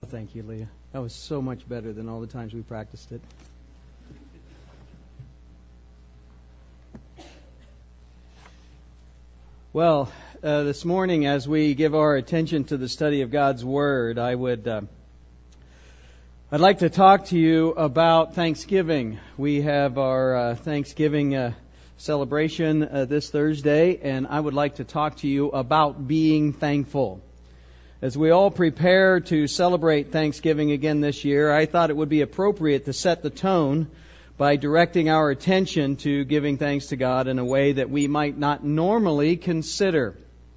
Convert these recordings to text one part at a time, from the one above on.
Thank you, Leah. That was so much better than all the times we practiced it. Well, this morning, as we give our attention to the study of God's Word, I'd like to talk to you about Thanksgiving. We have our Thanksgiving celebration this Thursday, and I would like to talk to you about being thankful. As we all prepare to celebrate Thanksgiving again this year, I thought it would be appropriate to set the tone by directing our attention to giving thanks to God in a way that we might not normally consider.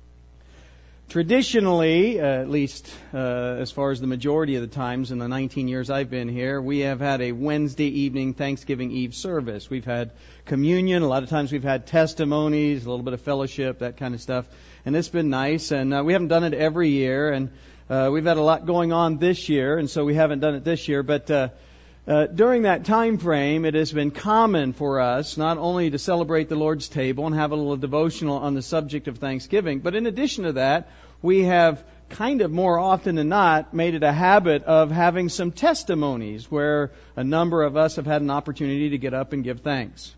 Traditionally, at least as far as the majority of the times in the 19 years I've been here, we have had a Wednesday evening Thanksgiving Eve service. We've had communion, a lot of times we've had testimonies, a little bit of fellowship, that kind of stuff. And it's been nice, and we haven't done it every year, and we've had a lot going on this year, and so we haven't done it this year. But during that time frame, it has been common for us not only to celebrate the Lord's table and have a little devotional on the subject of Thanksgiving, but in addition to that, we have kind of more often than not made it a habit of having some testimonies where a number of us have had an opportunity to get up and give thanks.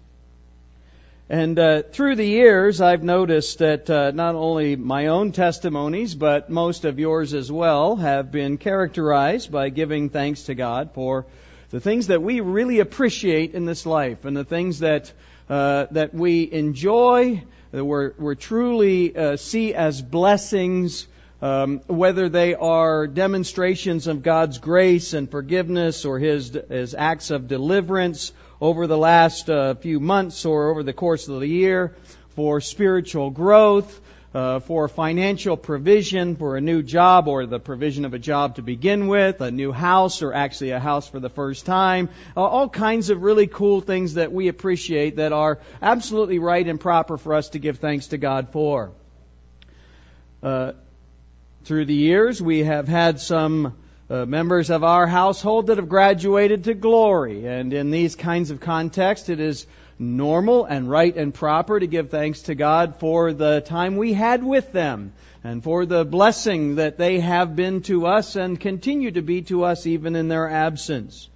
And through the years, I've noticed that not only my own testimonies, but most of yours as well, have been characterized by giving thanks to God for the things that we really appreciate in this life, and the things that we enjoy, that we're truly see as blessings, whether they are demonstrations of God's grace and forgiveness, or His acts of deliverance over the last few months or over the course of the year, for spiritual growth, for financial provision, for a new job or the provision of a job to begin with, a new house or actually a house for the first time, all kinds of really cool things that we appreciate that are absolutely right and proper for us to give thanks to God for. Through the years, we have had some members of our household that have graduated to glory, and in these kinds of contexts, it is normal and right and proper to give thanks to God for the time we had with them and for the blessing that they have been to us and continue to be to us even in their absence.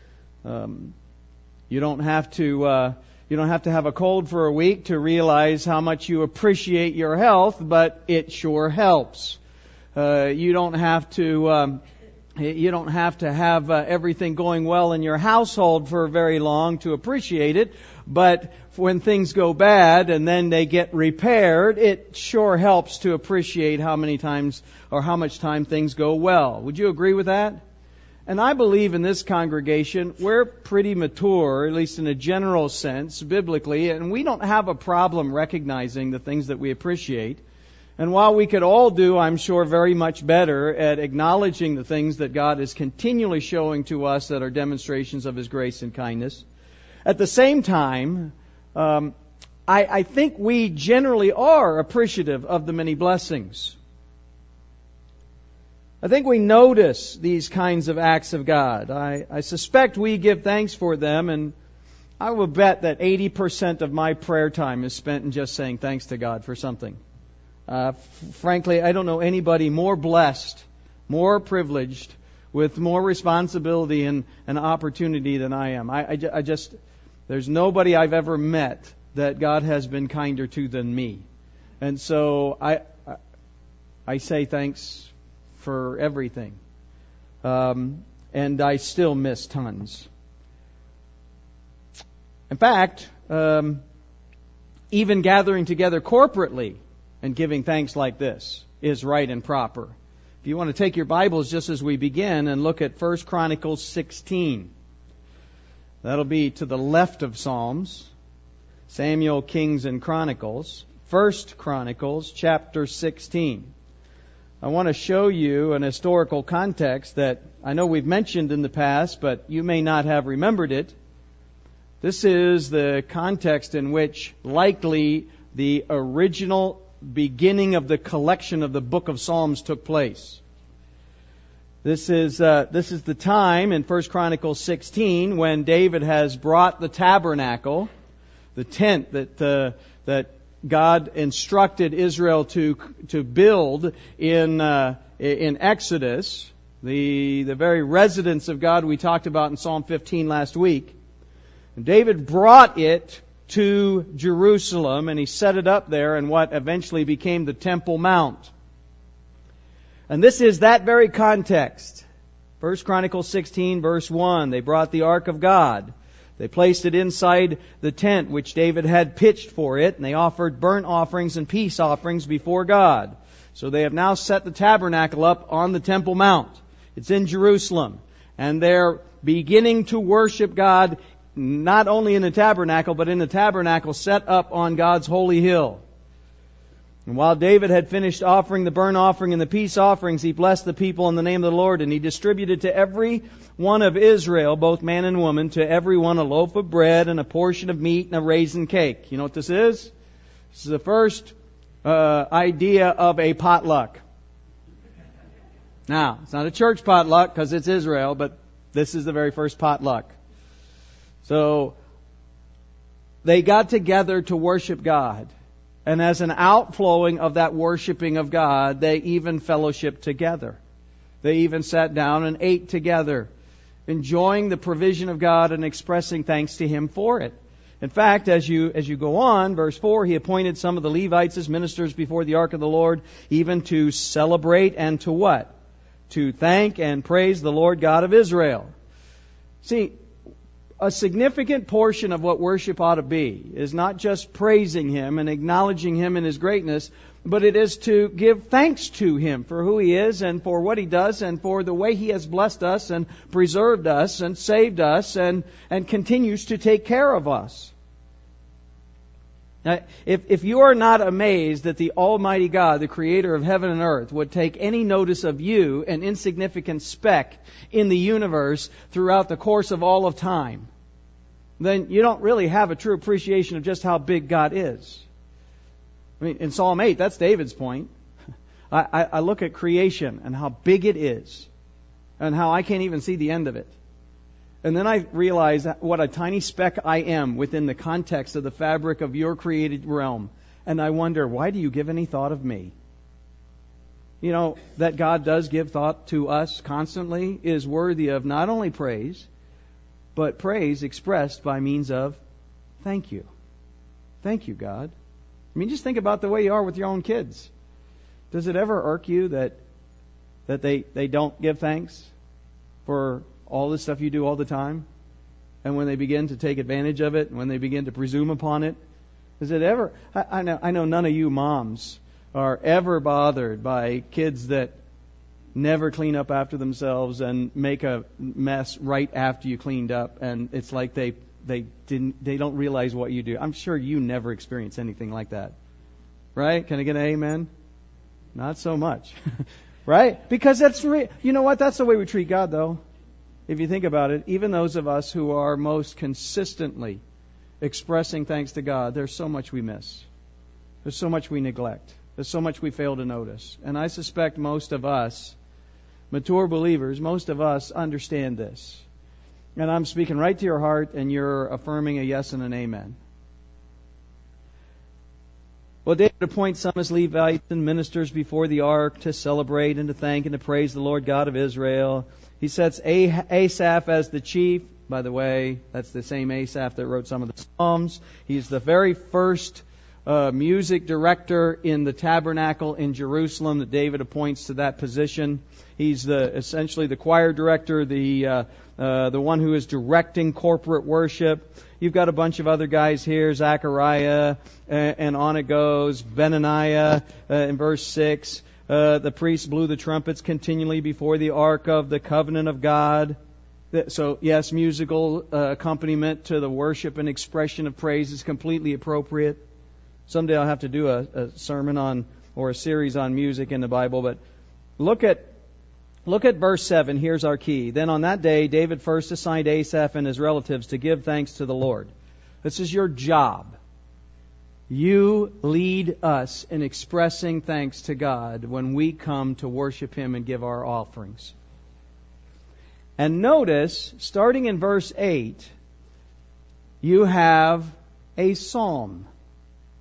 You don't have to have a cold for a week to realize how much you appreciate your health, but it sure helps. You don't have to have everything going well in your household for very long to appreciate it, but when things go bad and then they get repaired, it sure helps to appreciate how many times or how much time things go well. Would you agree with that? And I believe in this congregation, we're pretty mature, at least in a general sense, biblically, and we don't have a problem recognizing the things that we appreciate. And while we could all do, I'm sure, very much better at acknowledging the things that God is continually showing to us that are demonstrations of His grace and kindness, at the same time, I think we generally are appreciative of the many blessings. I think we notice these kinds of acts of God. I suspect we give thanks for them, and I will bet that 80% of my prayer time is spent in just saying thanks to God for something. Frankly, I don't know anybody more blessed, more privileged, with more responsibility and opportunity than I am. I just, there's nobody I've ever met that God has been kinder to than me. And so I say thanks for everything. And I still miss tons. In fact, even gathering together corporately and giving thanks like this is right and proper. If you want to take your Bibles just as we begin and look at 1 Chronicles 16. That'll be to the left of Psalms, Samuel, Kings, and Chronicles. 1 Chronicles chapter 16. I want to show you an historical context that I know we've mentioned in the past, but you may not have remembered it. This is the context in which likely the original beginning of the collection of the book of Psalms took place. This is the time in 1 Chronicles 16 when David has brought the tabernacle, the tent that God instructed Israel to build in Exodus. the very residence of God we talked about in Psalm 15 last week. And David brought it to Jerusalem, and he set it up there in what eventually became the Temple Mount. And this is that very context. 1 Chronicles 16, verse 1, they brought the Ark of God. They placed it inside the tent which David had pitched for it, and they offered burnt offerings and peace offerings before God. So they have now set the tabernacle up on the Temple Mount. It's in Jerusalem. And they're beginning to worship God not only in the tabernacle, but in the tabernacle set up on God's holy hill. And while David had finished offering the burnt offering and the peace offerings, he blessed the people in the name of the Lord, and he distributed to every one of Israel, both man and woman, to every one a loaf of bread and a portion of meat and a raisin cake. You know what this is? This is the first idea of a potluck. Now, it's not a church potluck because it's Israel, but this is the very first potluck. So, they got together to worship God. And as an outflowing of that worshiping of God, they even fellowshiped together. They even sat down and ate together, enjoying the provision of God and expressing thanks to Him for it. In fact, as you go on, verse 4, he appointed some of the Levites as ministers before the ark of the Lord, even to celebrate and to what? To thank and praise the Lord God of Israel. See, a significant portion of what worship ought to be is not just praising Him and acknowledging Him in His greatness, but it is to give thanks to Him for who He is and for what He does and for the way He has blessed us and preserved us and saved us and continues to take care of us. Now, if you are not amazed that the Almighty God, the Creator of heaven and earth, would take any notice of you, an insignificant speck in the universe throughout the course of all of time, then you don't really have a true appreciation of just how big God is. I mean, in Psalm 8, that's David's point. I look at creation and how big it is and how I can't even see the end of it. And then I realize what a tiny speck I am within the context of the fabric of your created realm. And I wonder, why do you give any thought of me? You know, that God does give thought to us constantly is worthy of not only praise, but praise expressed by means of thank you. Thank you, God. I mean, just think about the way you are with your own kids. Does it ever irk you that they don't give thanks for all the stuff you do all the time? And when they begin to take advantage of it, and when they begin to presume upon it, does it ever... I know none of you moms are ever bothered by kids that never clean up after themselves and make a mess right after you cleaned up, and it's like they don't realize what you do. I'm sure you never experience anything like that. Right? Can I get an amen? Not so much. Right? Because that's you know what? That's the way we treat God, though. If you think about it, even those of us who are most consistently expressing thanks to God, there's so much we miss. There's so much we neglect. There's so much we fail to notice. And I suspect most of us, mature believers, most of us understand this. And I'm speaking right to your heart, and you're affirming a yes and an amen. Well, David appoints some as Levites and ministers before the ark to celebrate and to thank and to praise the Lord God of Israel. He sets Asaph as the chief. By the way, that's the same Asaph that wrote some of the Psalms. He's the very first music director in the tabernacle in Jerusalem that David appoints to that position. He's essentially the choir director, the one who is directing corporate worship. You've got a bunch of other guys here, Zechariah, and on it goes, Benaniah in verse 6. The priests blew the trumpets continually before the ark of the covenant of God. So, yes, musical accompaniment to the worship and expression of praise is completely appropriate. Someday I'll have to do a sermon on, or a series on music in the Bible, but look at verse 7. Here's our key. Then on that day, David first assigned Asaph and his relatives to give thanks to the Lord. This is your job. You lead us in expressing thanks to God when we come to worship Him and give our offerings. And notice, starting in verse 8, you have a psalm.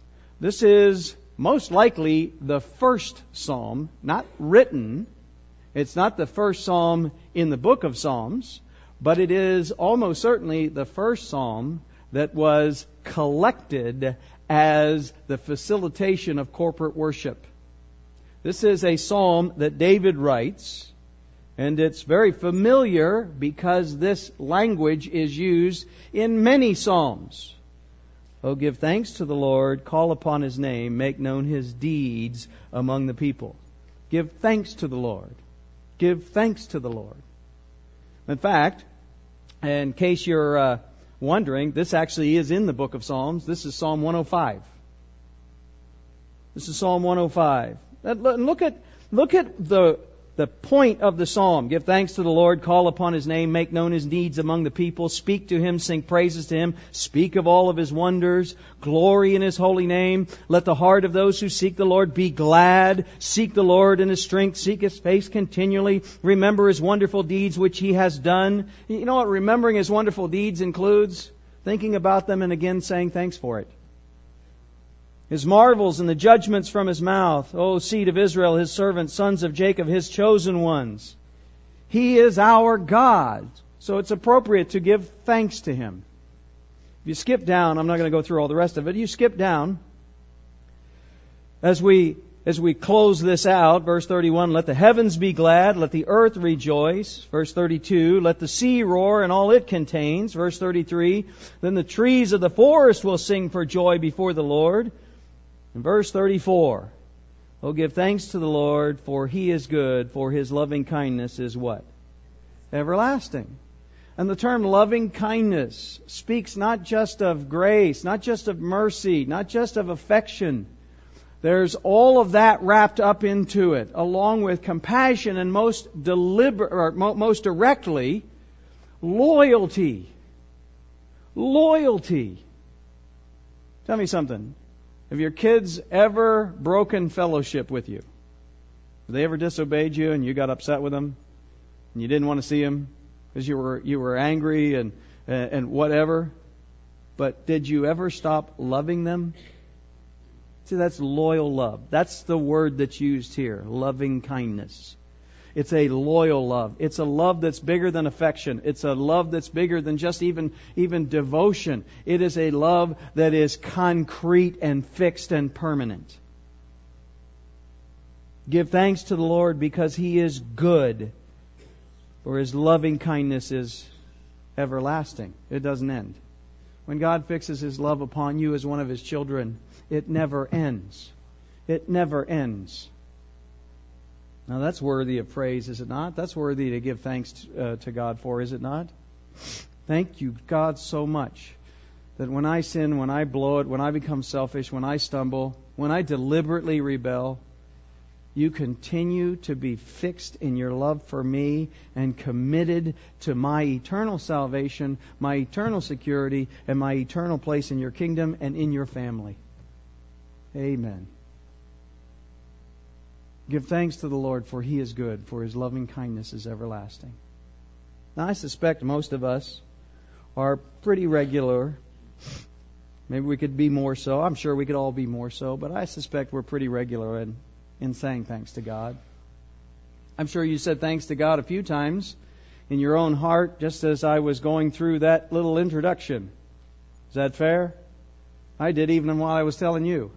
This is most likely the first psalm, not written. It's not the first psalm in the book of Psalms, but it is almost certainly the first psalm that was collected as the facilitation of corporate worship. This is a psalm that David writes, and it's very familiar because this language is used in many psalms. Oh, give thanks to the Lord, call upon His name, make known His deeds among the people. Give thanks to the Lord. Give thanks to the Lord. In fact, in case you're wondering, this actually is in the book of Psalms. This is Psalm 105. This is Psalm 105. Look at the point of the psalm. Give thanks to the Lord, call upon His name, make known His deeds among the people, speak to Him, sing praises to Him, speak of all of His wonders, glory in His holy name. Let the heart of those who seek the Lord be glad. Seek the Lord in His strength, seek His face continually. Remember His wonderful deeds which He has done. You know what remembering His wonderful deeds includes? Thinking about them and again saying thanks for it. His marvels and the judgments from His mouth. O seed of Israel, His servants, sons of Jacob, His chosen ones. He is our God. So it's appropriate to give thanks to Him. If you skip down, I'm not going to go through all the rest of it. You skip down. As we close this out, verse 31, let the heavens be glad, let the earth rejoice. Verse 32, let the sea roar and all it contains. Verse 33, then the trees of the forest will sing for joy before the Lord. In verse 34, oh, give thanks to the Lord, for He is good, for His loving kindness is what? Everlasting. And the term loving kindness speaks not just of grace, not just of mercy, not just of affection. There's all of that wrapped up into it, along with compassion and most directly, loyalty. Loyalty. Tell me something. Have your kids ever broken fellowship with you? Have they ever disobeyed you and you got upset with them and you didn't want to see them because you were angry and whatever? But did you ever stop loving them? See, that's loyal love. That's the word that's used here, loving kindness. It's a loyal love. It's a love that's bigger than affection. It's a love that's bigger than just even devotion. It is a love that is concrete and fixed and permanent. Give thanks to the Lord because He is good, for His loving kindness is everlasting. It doesn't end. When God fixes His love upon you as one of His children, it never ends. It never ends. Now that's worthy of praise, is it not? That's worthy to give thanks to God for, is it not? Thank you, God, so much that when I sin, when I blow it, when I become selfish, when I stumble, when I deliberately rebel, you continue to be fixed in your love for me and committed to my eternal salvation, my eternal security, and my eternal place in your kingdom and in your family. Amen. Give thanks to the Lord, for He is good, for His loving kindness is everlasting. Now, I suspect most of us are pretty regular. Maybe we could be more so. I'm sure we could all be more so, but I suspect we're pretty regular in saying thanks to God. I'm sure you said thanks to God a few times in your own heart, just as I was going through that little introduction. Is that fair? I did, even while I was telling you.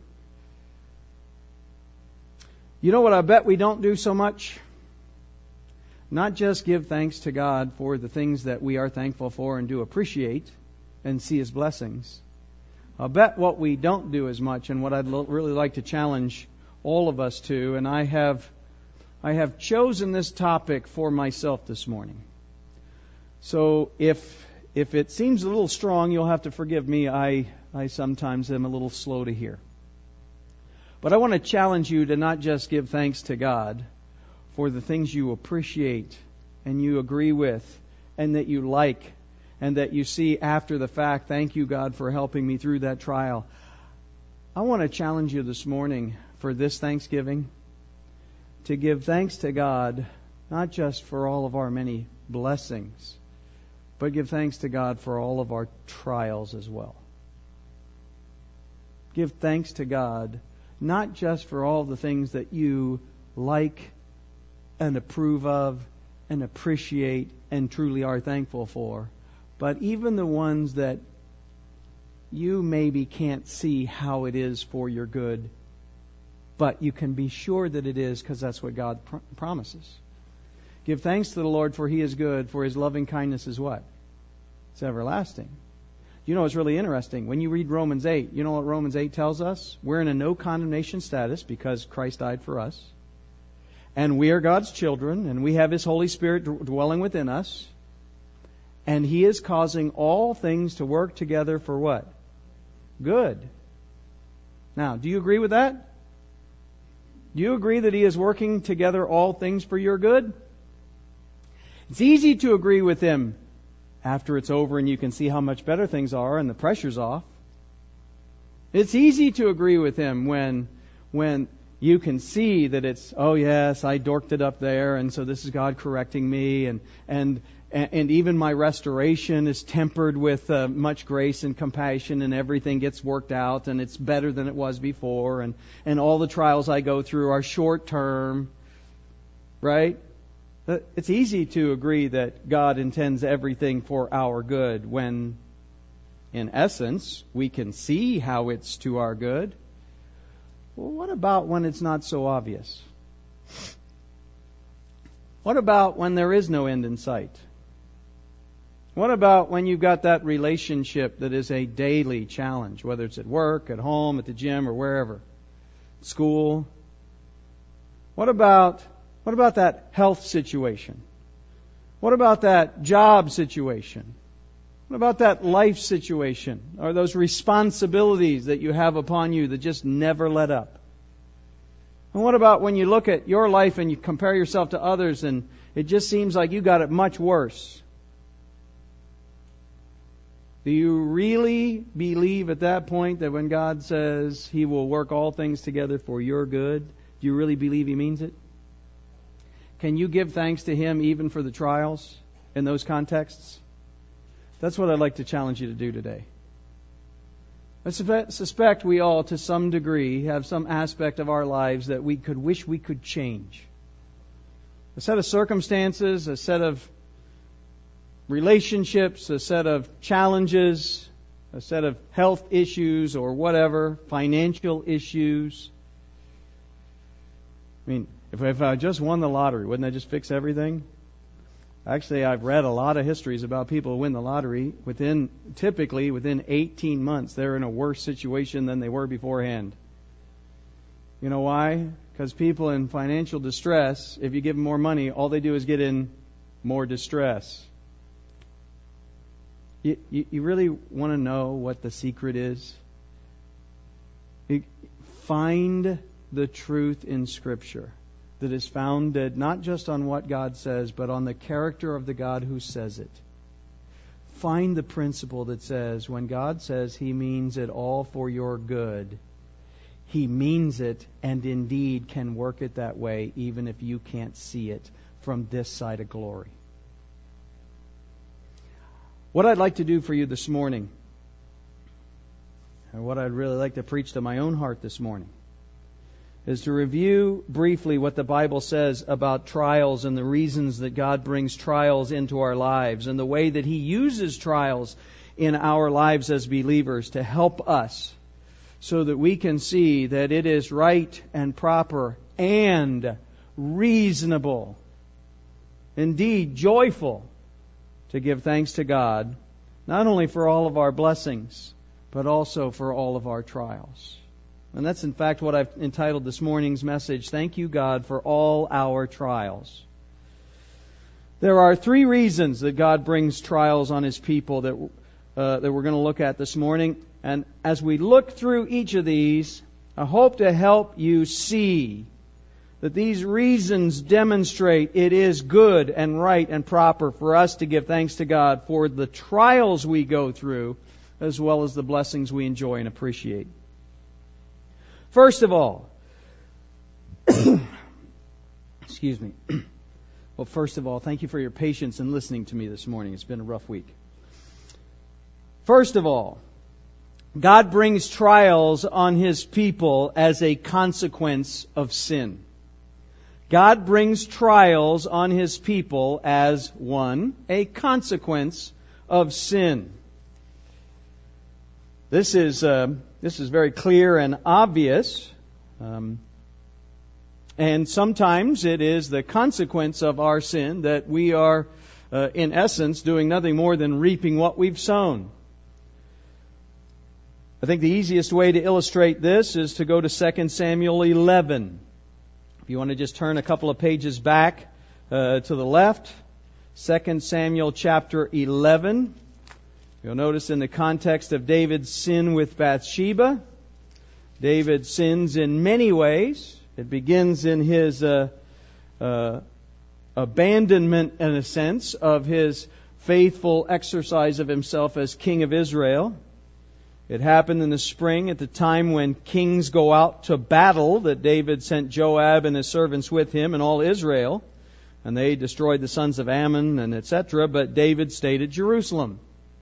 You know what I bet we don't do so much? Not just give thanks to God for the things that we are thankful for and do appreciate and see His blessings. I'll bet what we don't do as much, and what I'd really like to challenge all of us to, and I have chosen this topic for myself this morning. So if it seems a little strong, you'll have to forgive me. I sometimes am a little slow to hear. But I want to challenge you to not just give thanks to God for the things you appreciate and you agree with and that you like and that you see after the fact. Thank you, God, for helping me through that trial. I want to challenge you this morning for this Thanksgiving to give thanks to God, not just for all of our many blessings, but give thanks to God for all of our trials as well. Give thanks to God not just for all the things that you like and approve of and appreciate and truly are thankful for. But even the ones that you maybe can't see how it is for your good, but you can be sure that it is, because that's what God promises. Give thanks to the Lord, for He is good, for His loving kindness is what? It's everlasting. You know, it's really interesting. When you read Romans 8, you know what Romans 8 tells us? We're in a no condemnation status because Christ died for us. And we are God's children, and we have His Holy Spirit dwelling within us. And He is causing all things to work together for what? Good. Now, do you agree with that? Do you agree that He is working together all things for your good? It's easy to agree with Him after it's over and you can see how much better things are and the pressure's off. It's easy to agree with Him when you can see that it's, oh yes, I dorked it up there, and so this is God correcting me, and even my restoration is tempered with much grace and compassion, and everything gets worked out, and it's better than it was before, and all the trials I go through are short term, right? It's easy to agree that God intends everything for our good when, in essence, we can see how it's to our good. Well, what about when it's not so obvious? What about when there is no end in sight? What about when you've got that relationship that is a daily challenge, whether it's at work, at home, at the gym, or wherever, school? What about that health situation? What about that job situation? What about that life situation? Or those responsibilities that you have upon you that just never let up? And what about when you look at your life and you compare yourself to others and it just seems like you got it much worse? Do you really believe at that point that when God says He will work all things together for your good, do you really believe He means it? Can you give thanks to Him even for the trials in those contexts? That's what I'd like to challenge you to do today. I suspect we all, to some degree, have some aspect of our lives that we could wish we could change. A set of circumstances, a set of relationships, a set of challenges, a set of health issues or whatever, financial issues. I mean, if I just won the lottery, wouldn't that just fix everything? Actually, I've read a lot of histories about people who win the lottery. Typically within 18 months, they're in a worse situation than they were beforehand. You know why? Because people in financial distress, if you give them more money, all they do is get in more distress. You really want to know what the secret is? Find the truth in Scripture that is founded not just on what God says, but on the character of the God who says it. Find the principle that says when God says He means it all for your good, He means it and indeed can work it that way even if you can't see it from this side of glory. What I'd like to do for you this morning, and what I'd really like to preach to my own heart this morning, is to review briefly what the Bible says about trials and the reasons that God brings trials into our lives and the way that He uses trials in our lives as believers to help us so that we can see that it is right and proper and reasonable, indeed joyful, to give thanks to God, not only for all of our blessings, but also for all of our trials. And that's in fact what I've entitled this morning's message, Thank You, God, for All Our Trials. There are three reasons that God brings trials on His people that we're going to look at this morning. And as we look through each of these, I hope to help you see that these reasons demonstrate it is good and right and proper for us to give thanks to God for the trials we go through, as well as the blessings we enjoy and appreciate. First of all, excuse me. Well, first of all, thank you for your patience in listening to me this morning. It's been a rough week. First of all, God brings trials on His people as a consequence of sin. God brings trials on His people as one, a consequence of sin. This is very clear and obvious. And sometimes it is the consequence of our sin that we are, in essence, doing nothing more than reaping what we've sown. I think the easiest way to illustrate this is to go to 2 Samuel 11. If you want to just turn a couple of pages back to the left, 2 Samuel chapter 11. You'll notice in the context of David's sin with Bathsheba, David sins in many ways. It begins in his abandonment, in a sense, of his faithful exercise of himself as king of Israel. It happened in the spring at the time when kings go out to battle that David sent Joab and his servants with him and all Israel. And they destroyed the sons of Ammon and etc. But David stayed at Jerusalem.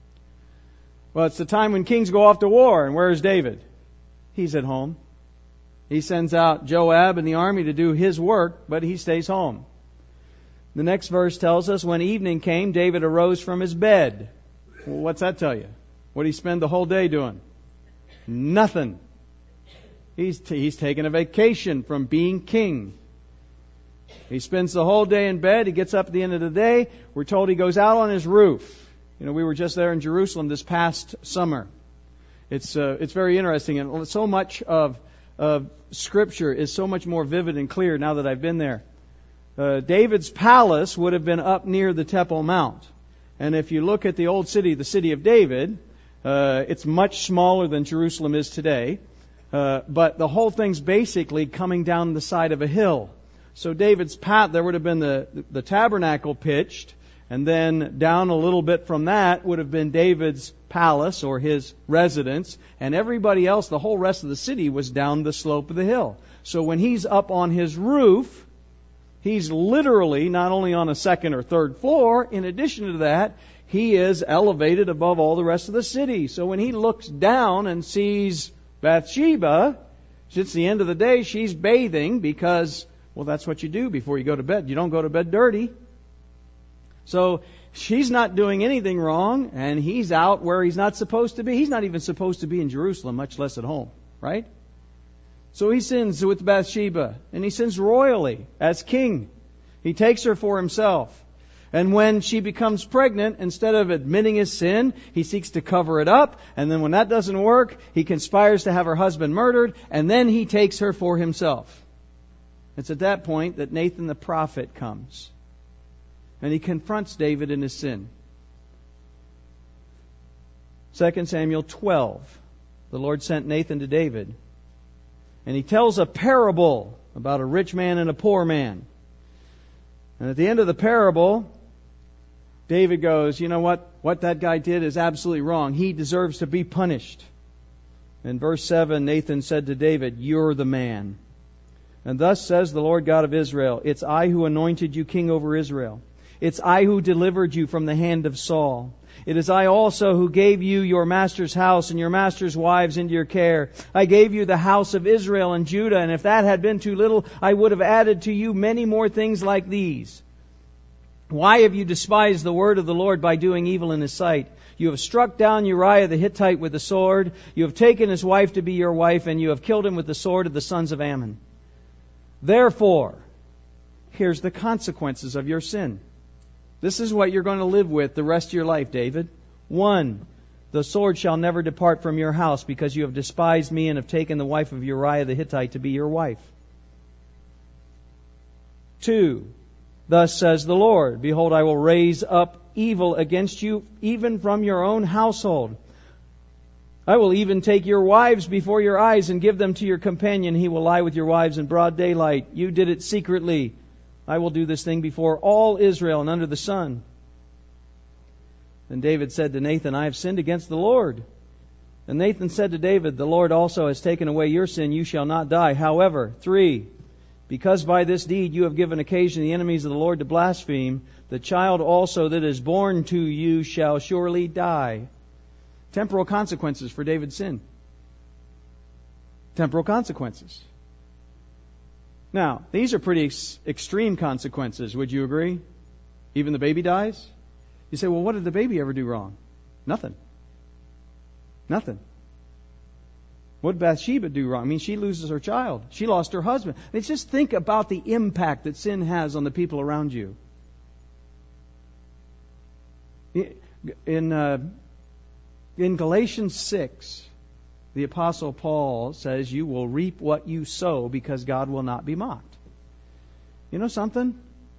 Well, it's the time when kings go off to war. And where is David? He's at home. He sends out Joab and the army to do his work, but he stays home. The next verse tells us, when evening came, David arose from his bed. Well, what's that tell you? What did he spend the whole day doing? Nothing. He's taken a vacation from being king. He spends the whole day in bed. He gets up at the end of the day. We're told he goes out on his roof. We were just there in Jerusalem this past summer. It's very interesting, and so much of Scripture is so much more vivid and clear now that I've been there. David's palace would have been up near the Temple Mount. And if you look at the old city, the city of David, it's much smaller than Jerusalem is today. But the whole thing's basically coming down the side of a hill. So David's there would have been the tabernacle pitched, and then down a little bit from that would have been David's palace or his residence, and everybody else, the whole rest of the city, was down the slope of the hill. So when he's up on his roof, he's literally not only on a second or third floor, in addition to that, he is elevated above all the rest of the city. So when he looks down and sees Bathsheba, it's the end of the day, she's bathing because, well, that's what you do before you go to bed. You don't go to bed dirty. So she's not doing anything wrong, and he's out where he's not supposed to be. He's not even supposed to be in Jerusalem, much less at home, right? So he sins with Bathsheba, and he sins royally as king. He takes her for himself. And when she becomes pregnant, instead of admitting his sin, he seeks to cover it up. And then when that doesn't work, he conspires to have her husband murdered, and then he takes her for himself. It's at that point that Nathan the prophet comes. And he confronts David in his sin. 2 Samuel 12. The Lord sent Nathan to David. And he tells a parable about a rich man and a poor man. And at the end of the parable, David goes, you know what? What that guy did is absolutely wrong. He deserves to be punished. In verse 7, Nathan said to David, "You're the man. And thus says the Lord God of Israel, it's I who anointed you king over Israel. It's I who delivered you from the hand of Saul. It is I also who gave you your master's house and your master's wives into your care. I gave you the house of Israel and Judah, and if that had been too little, I would have added to you many more things like these. Why have you despised the word of the Lord by doing evil in His sight? You have struck down Uriah the Hittite with the sword. You have taken his wife to be your wife, and you have killed him with the sword of the sons of Ammon. Therefore, here's the consequences of your sin. This is what you're going to live with the rest of your life, David. 1, the sword shall never depart from your house because you have despised me and have taken the wife of Uriah the Hittite to be your wife. 2, thus says the Lord, behold, I will raise up evil against you, even from your own household. I will even take your wives before your eyes and give them to your companion. He will lie with your wives in broad daylight. You did it secretly. I will do this thing before all Israel and under the sun. Then David said to Nathan, I have sinned against the Lord. And Nathan said to David, the Lord also has taken away your sin. You shall not die. However, 3, because by this deed you have given occasion to the enemies of the Lord to blaspheme, the child also that is born to you shall surely die. Temporal consequences for David's sin. Temporal consequences. Now, these are pretty extreme consequences. Would you agree? Even the baby dies? You say, well, what did the baby ever do wrong? Nothing. Nothing. What did Bathsheba do wrong? I mean, she loses her child. She lost her husband. It's just think about the impact that sin has on the people around you. In Galatians 6, the Apostle Paul says, you will reap what you sow because God will not be mocked. You know something?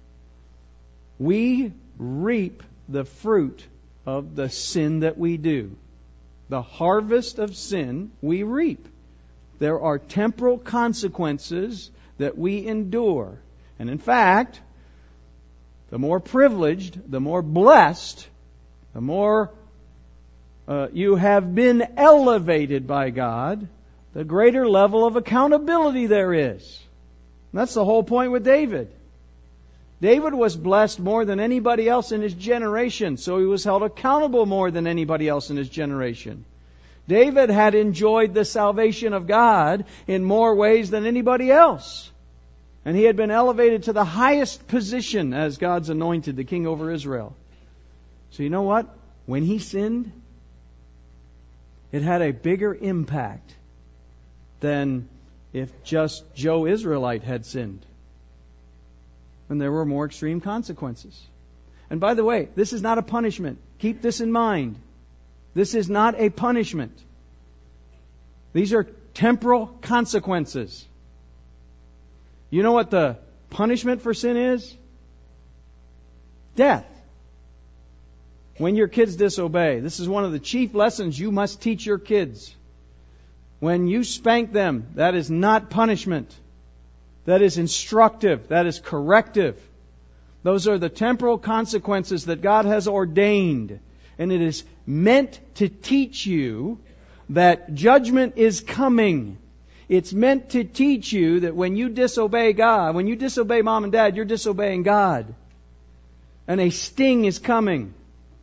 We reap the fruit of the sin that we do. The harvest of sin we reap. There are temporal consequences that we endure. And in fact, the more privileged, the more blessed, the more you have been elevated by God, the greater level of accountability there is. And that's the whole point with David. David was blessed more than anybody else in his generation, so he was held accountable more than anybody else in his generation. David had enjoyed the salvation of God in more ways than anybody else. And he had been elevated to the highest position as God's anointed, the king over Israel. So you know what? When he sinned, it had a bigger impact than if just Joe Israelite had sinned. And there were more extreme consequences. And by the way, this is not a punishment. Keep this in mind. This is not a punishment. These are temporal consequences. You know what the punishment for sin is? Death. When your kids disobey, this is one of the chief lessons you must teach your kids. When you spank them, that is not punishment. That is instructive. That is corrective. Those are the temporal consequences that God has ordained. And it is meant to teach you that judgment is coming. It's meant to teach you that when you disobey God, when you disobey mom and dad, you're disobeying God. And a sting is coming.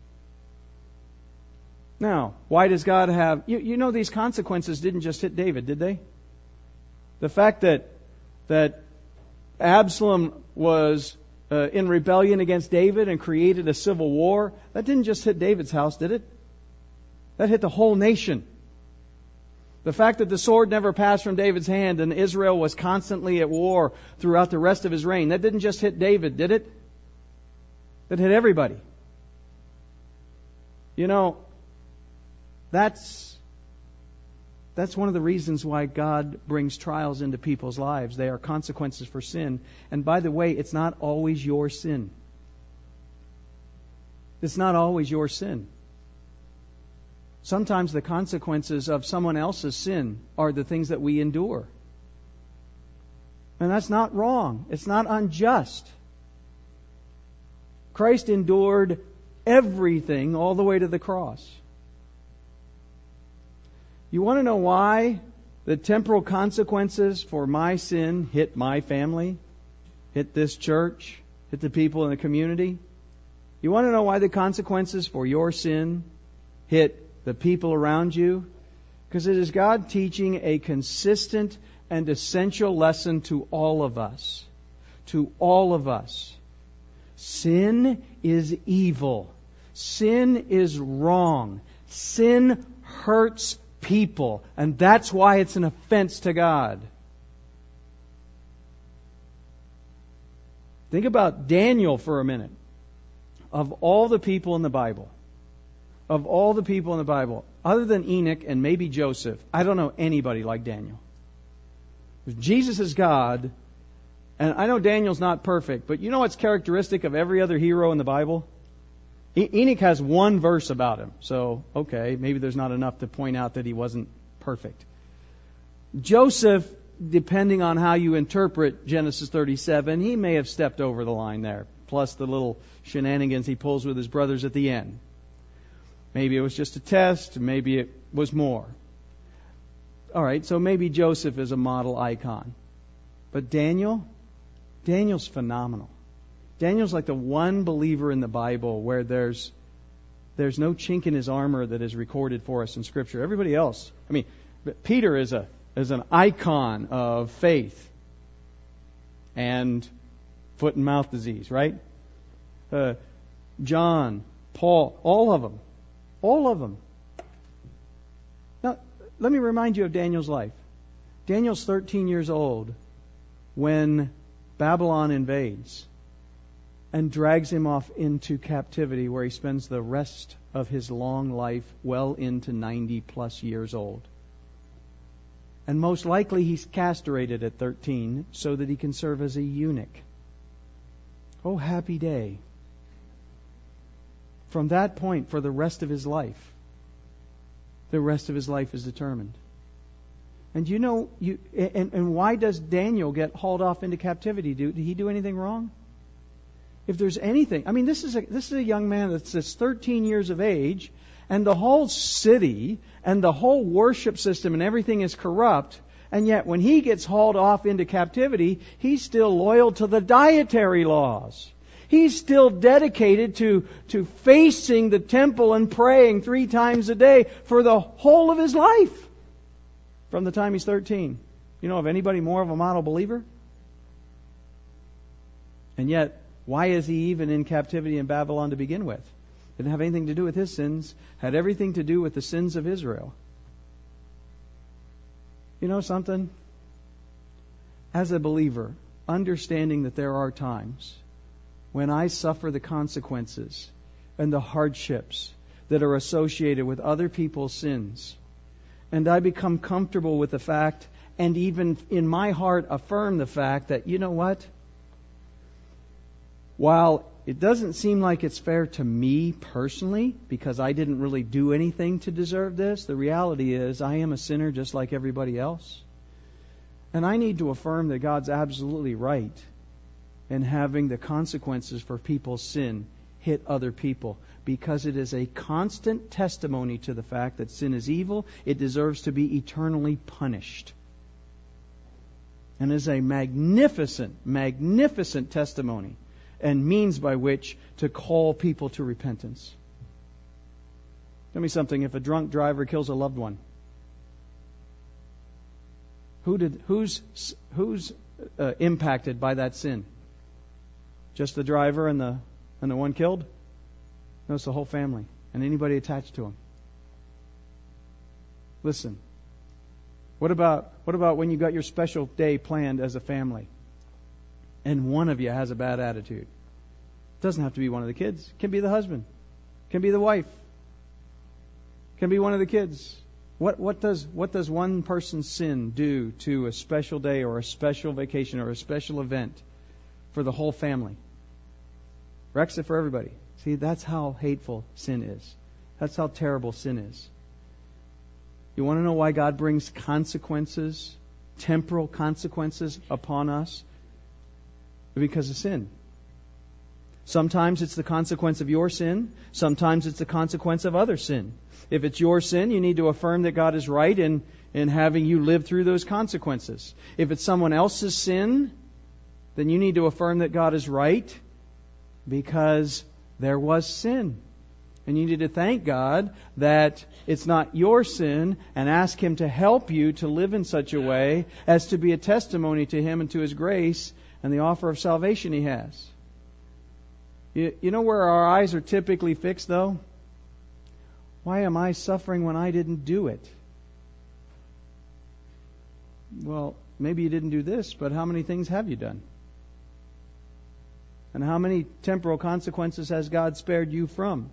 Now, why does God have... You know these consequences didn't just hit David, did they? The fact that Absalom was in rebellion against David and created a civil war, that didn't just hit David's house, did it? That hit the whole nation. The fact that the sword never passed from David's hand and Israel was constantly at war throughout the rest of his reign, that didn't just hit David, did it? That hit everybody. You know, that's one of the reasons why God brings trials into people's lives. They are consequences for sin. And by the way, it's not always your sin. It's not always your sin. Sometimes the consequences of someone else's sin are the things that we endure. And that's not wrong. It's not unjust. Christ endured everything all the way to the cross. You want to know why the temporal consequences for my sin hit my family, hit this church, hit the people in the community? You want to know why the consequences for your sin hit the people around you? Because it is God teaching a consistent and essential lesson to all of us. To all of us. Sin is evil. Sin is wrong. Sin hurts people. And that's why it's an offense to God. Think about Daniel for a minute. Of all the people in the Bible, other than Enoch and maybe Joseph, I don't know anybody like Daniel. Jesus is God, and I know Daniel's not perfect, but you know what's characteristic of every other hero in the Bible? Enoch has one verse about him, so okay, maybe there's not enough to point out that he wasn't perfect. Joseph, depending on how you interpret Genesis 37, he may have stepped over the line there, plus the little shenanigans he pulls with his brothers at the end. Maybe it was just a test, maybe it was more. All right, so maybe Joseph is a model icon. But Daniel's phenomenal. Daniel's like the one believer in the Bible where there's no chink in his armor that is recorded for us in Scripture. Everybody else, Peter is an icon of faith. and foot and mouth disease, right? John, Paul, all of them. All of them. Now, let me remind you of Daniel's life. Daniel's 13 years old when Babylon invades and drags him off into captivity, where he spends the rest of his long life well into 90 plus years old. And most likely he's castrated at 13 so that he can serve as a eunuch. Oh, happy day. From that point, for the rest of his life, the rest of his life is determined. And you know, and why does Daniel get hauled off into captivity? Did he do anything wrong? If there's anything, I mean, this is a young man that's 13 years of age, and the whole city and the whole worship system and everything is corrupt, and yet when he gets hauled off into captivity, he's still loyal to the dietary laws. He's still dedicated to facing the temple and praying 3 times a day for the whole of his life from the time he's 13. You know of anybody more of a model believer? And yet, why is he even in captivity in Babylon to begin with? Didn't have anything to do with his sins. Had everything to do with the sins of Israel. You know something? As a believer, understanding that there are times when I suffer the consequences and the hardships that are associated with other people's sins, and I become comfortable with the fact, and even in my heart affirm the fact that, you know what? While it doesn't seem like it's fair to me personally, because I didn't really do anything to deserve this, the reality is I am a sinner just like everybody else. And I need to affirm that God's absolutely right in having the consequences for people's sin hit other people, because it is a constant testimony to the fact that sin is evil. It deserves to be eternally punished. And is a magnificent, magnificent testimony and means by which to call people to repentance. Tell me something. If a drunk driver kills a loved one, who's impacted by that sin? Just the driver and the one killed? No, it's the whole family and anybody attached to him. Listen. What about when you got your special day planned as a family, and one of you has a bad attitude? It doesn't have to be one of the kids. It can be the husband. It can be the wife. It can be one of the kids. What does one person's sin do to a special day or a special vacation or a special event for the whole family? Wrecks it for everybody. See, that's how hateful sin is. That's how terrible sin is. You want to know why God brings consequences, temporal consequences upon us? Because of sin. Sometimes it's the consequence of your sin. Sometimes it's the consequence of other sin. If it's your sin, you need to affirm that God is right in having you live through those consequences. If it's someone else's sin, then you need to affirm that God is right because there was sin. And you need to thank God that it's not your sin and ask Him to help you to live in such a way as to be a testimony to Him and to His grace and the offer of salvation He has. You know where our eyes are typically fixed, though? Why am I suffering when I didn't do it? Well, maybe you didn't do this, but how many things have you done? And how many temporal consequences has God spared you from?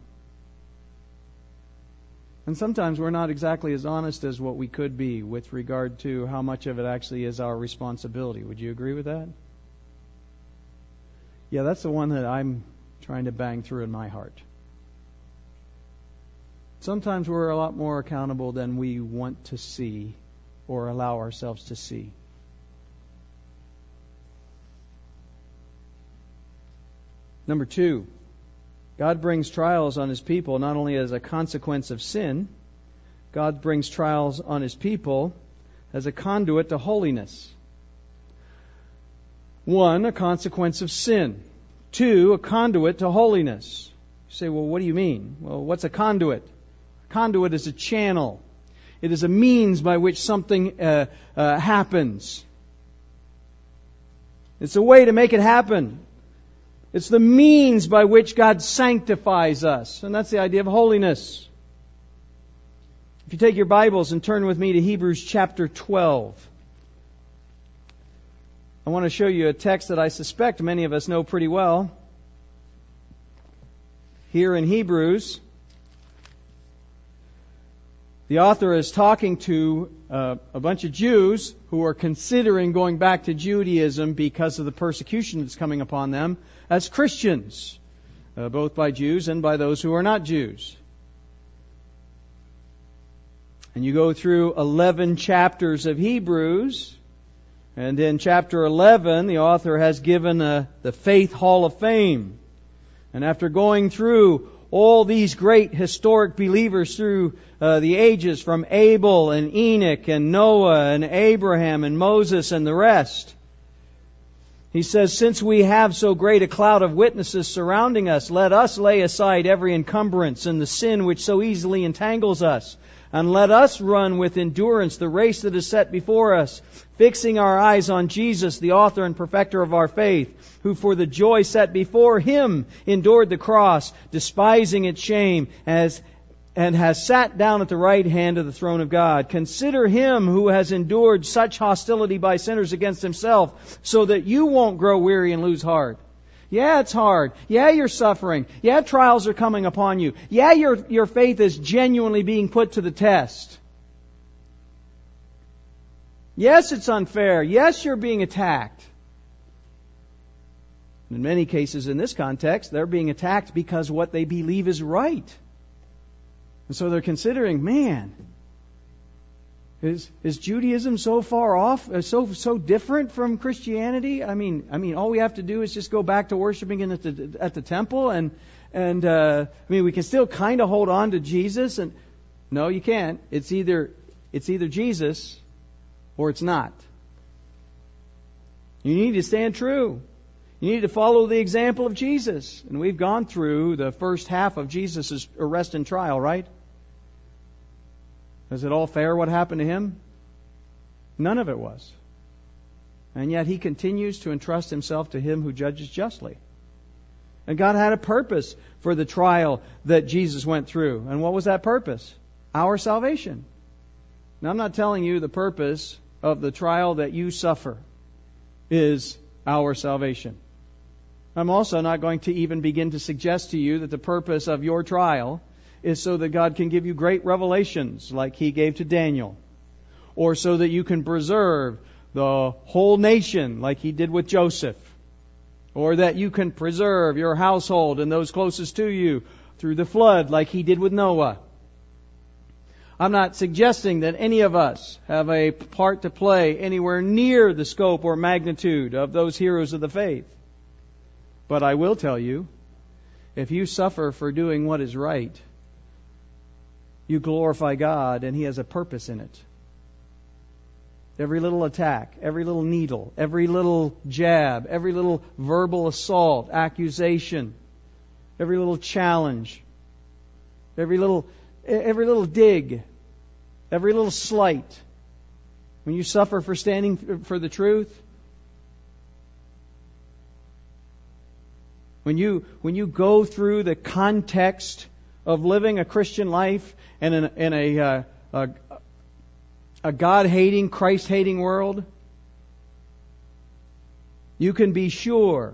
And sometimes we're not exactly as honest as what we could be with regard to how much of it actually is our responsibility. Would you agree with that? Yeah, that's the one that I'm trying to bang through in my heart. Sometimes we're a lot more accountable than we want to see or allow ourselves to see. Number 2, God brings trials on His people not only as a consequence of sin. God brings trials on His people as a conduit to holiness. 1, a consequence of sin. 2, a conduit to holiness. You say, well, what do you mean? Well, what's a conduit? A conduit is a channel. It is a means by which something happens. It's a way to make it happen. It's the means by which God sanctifies us. And that's the idea of holiness. If you take your Bibles and turn with me to Hebrews chapter 12. I want to show you a text that I suspect many of us know pretty well. Here in Hebrews, the author is talking to a bunch of Jews who are considering going back to Judaism because of the persecution that's coming upon them as Christians, both by Jews and by those who are not Jews. And you go through 11 chapters of Hebrews, and in chapter 11, the author has given the Faith Hall of Fame. And after going through all these great historic believers through the ages, from Abel and Enoch and Noah and Abraham and Moses and the rest, he says, since we have so great a cloud of witnesses surrounding us, let us lay aside every encumbrance and the sin which so easily entangles us. And let us run with endurance the race that is set before us, fixing our eyes on Jesus, the author and perfecter of our faith, who for the joy set before Him endured the cross, despising its shame, and has sat down at the right hand of the throne of God. Consider Him who has endured such hostility by sinners against Himself, so that you won't grow weary and lose heart. Yeah, it's hard. Yeah, you're suffering. Yeah, trials are coming upon you. Yeah, your faith is genuinely being put to the test. Yes, it's unfair. Yes, you're being attacked. In many cases in this context, they're being attacked because what they believe is right. And so they're considering, man, is Judaism so far off, so different from Christianity? I mean, all we have to do is just go back to worshiping at the temple, and we can still kind of hold on to Jesus. And no, you can't. It's either Jesus or it's not. You need to stand true. You need to follow the example of Jesus. And we've gone through the first half of Jesus' arrest and trial, right? Is it all fair what happened to Him? None of it was. And yet He continues to entrust Himself to Him who judges justly. And God had a purpose for the trial that Jesus went through. And what was that purpose? Our salvation. Now, I'm not telling you the purpose of the trial that you suffer is our salvation. I'm also not going to even begin to suggest to you that the purpose of your trial is so that God can give you great revelations like He gave to Daniel, or so that you can preserve the whole nation like He did with Joseph, or that you can preserve your household and those closest to you through the flood like He did with Noah. I'm not suggesting that any of us have a part to play anywhere near the scope or magnitude of those heroes of the faith. But I will tell you, if you suffer for doing what is right, you glorify God, and He has a purpose in it. Every little attack, every little needle, every little jab, every little verbal assault, accusation, every little challenge, every little dig, every little slight. When you suffer for standing for the truth, when you go through the context of living a Christian life and in a God-hating, Christ-hating world, you can be sure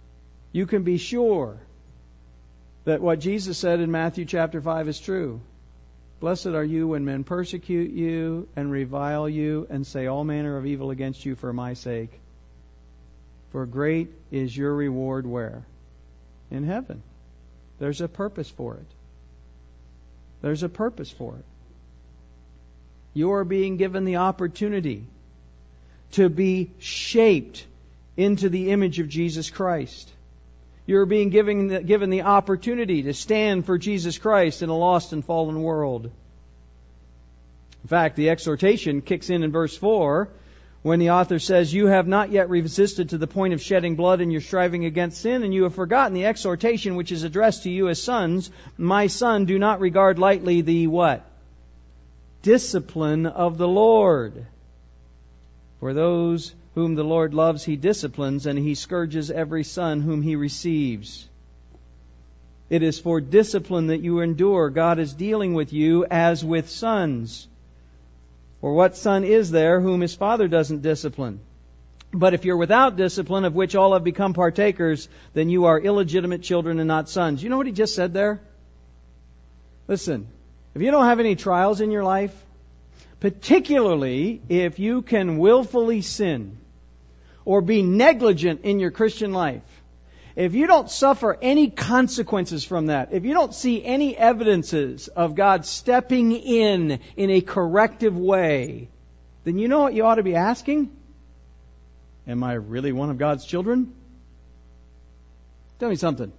that what Jesus said in Matthew chapter 5 is true. Blessed are you when men persecute you and revile you and say all manner of evil against you for my sake. For great is your reward where? In heaven. There's a purpose for it. There's a purpose for it. You are being given the opportunity to be shaped into the image of Jesus Christ. You're being given the opportunity to stand for Jesus Christ in a lost and fallen world. In fact, the exhortation kicks in verse 4 when the author says, you have not yet resisted to the point of shedding blood in your striving against sin, and you have forgotten the exhortation which is addressed to you as sons. My son, do not regard lightly the what? Discipline of the Lord. For those Whom the Lord loves, He disciplines, and He scourges every son whom He receives. It is for discipline that you endure. God is dealing with you as with sons. Or what son is there whom his father doesn't discipline? But if you're without discipline, of which all have become partakers, then you are illegitimate children and not sons. You know what he just said there? Listen, if you don't have any trials in your life, particularly if you can willfully sin or be negligent in your Christian life, if you don't suffer any consequences from that, if you don't see any evidences of God stepping in a corrective way, then you know what you ought to be asking? Am I really one of God's children? Tell me something.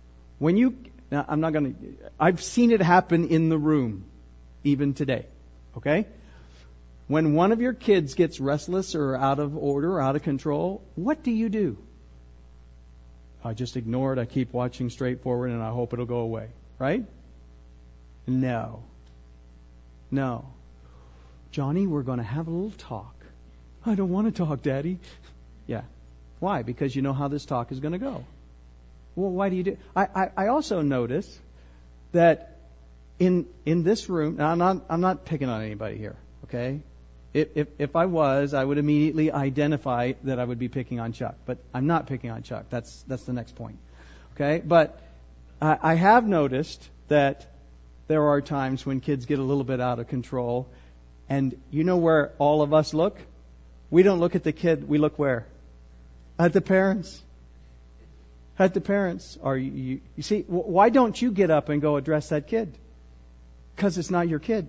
I've seen it happen in the room, even today. Okay? When one of your kids gets restless or out of order or out of control, what do? I just ignore it. I keep watching straight forward and I hope it'll go away. Right? No. Johnny, we're going to have a little talk. I don't want to talk, Daddy. Yeah. Why? Because you know how this talk is going to go. Well, why do you do? I also notice that in this room, now I'm not picking on anybody here, okay? If I was, I would immediately identify that I would be picking on Chuck. But I'm not picking on Chuck. That's the next point. Okay? But I have noticed that there are times when kids get a little bit out of control. And you know where all of us look? We don't look at the kid. We look where? At the parents. At the parents. You see, why don't you get up and go address that kid? Because it's not your kid.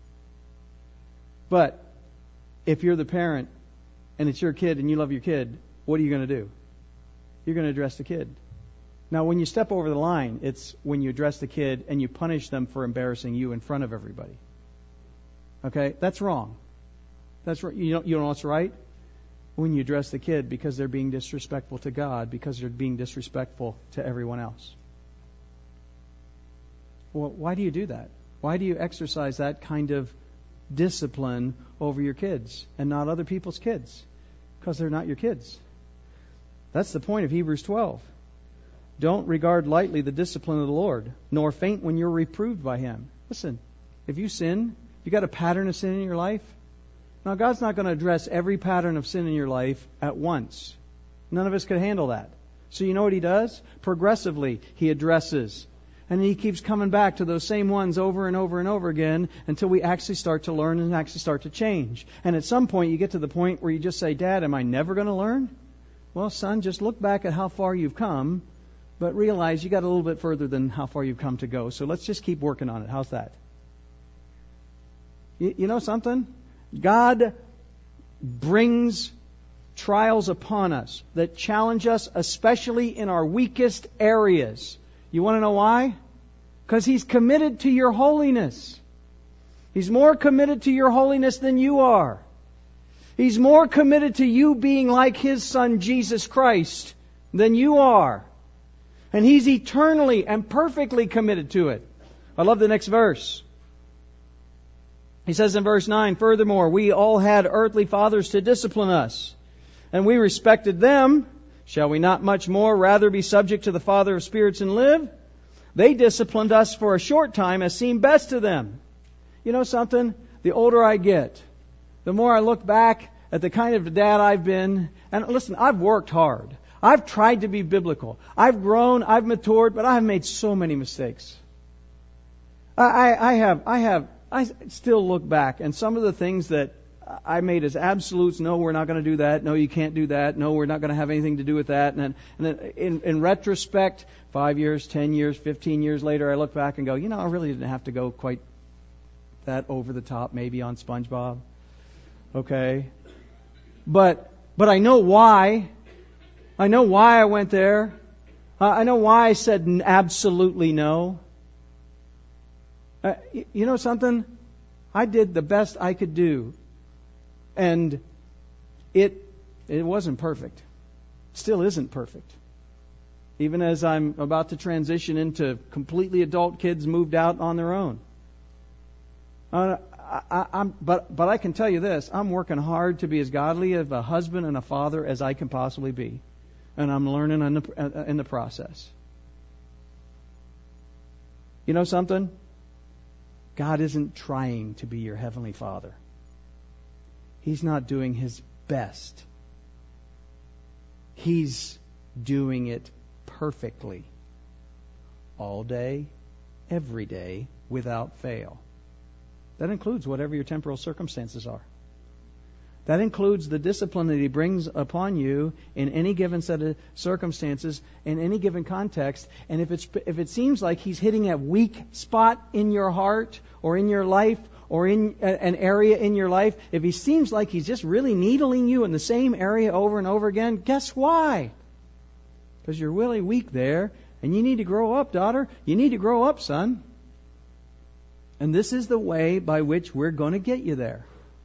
But if you're the parent and it's your kid and you love your kid, what are you going to do? You're going to address the kid. Now, when you step over the line, it's when you address the kid and you punish them for embarrassing you in front of everybody. Okay? That's wrong. That's right. You know what's right? When you address the kid because they're being disrespectful to God, because they're being disrespectful to everyone else. Well, why do you do that? Why do you exercise that kind of discipline over your kids and not other people's kids? Because they're not your kids. That's the point of Hebrews 12. Don't regard lightly the discipline of the Lord, nor faint when you're reproved by Him. Listen, if you sin, you got a pattern of sin in your life. Now, God's not going to address every pattern of sin in your life at once. None of us could handle that. So you know what He does? Progressively, He addresses. And He keeps coming back to those same ones over and over and over again until we actually start to learn and actually start to change. And at some point, you get to the point where you just say, Dad, am I never going to learn? Well, son, just look back at how far you've come, but realize you got a little bit further than how far you've come to go. So let's just keep working on it. How's that? You know something? God brings trials upon us that challenge us, especially in our weakest areas. You want to know why? Because He's committed to your holiness. He's more committed to your holiness than you are. He's more committed to you being like His Son, Jesus Christ, than you are. And He's eternally and perfectly committed to it. I love the next verse. He says in verse 9, furthermore, we all had earthly fathers to discipline us, and we respected them. Shall we not much more rather be subject to the Father of spirits and live? They disciplined us for a short time as seemed best to them. You know something? The older I get, the more I look back at the kind of dad I've been. And listen, I've worked hard. I've tried to be biblical. I've grown, I've matured, but I have made so many mistakes. I still look back, and some of the things that I made as absolutes. No, we're not going to do that. No, you can't do that. No, we're not going to have anything to do with that. And in retrospect, 5 years, 10 years, 15 years later, I look back and go, I really didn't have to go quite that over the top, maybe on SpongeBob. Okay. But I know why. I know why I went there. I know why I said absolutely no. You know something? I did the best I could do. And it wasn't perfect. Still isn't perfect. Even as I'm about to transition into completely adult kids moved out on their own. But I can tell you this: I'm working hard to be as godly of a husband and a father as I can possibly be, and I'm learning in the process. You know something? God isn't trying to be your heavenly Father. He's not doing His best. He's doing it perfectly, all day, every day, without fail. That includes whatever your temporal circumstances are. That includes the discipline that He brings upon you in any given set of circumstances, in any given context. And if it seems like He's hitting a weak spot in your heart or in your life or in an area in your life, if He seems like He's just really needling you in the same area over and over again, guess why? Because you're really weak there, and you need to grow up, daughter. You need to grow up, son. And this is the way by which we're going to get you there.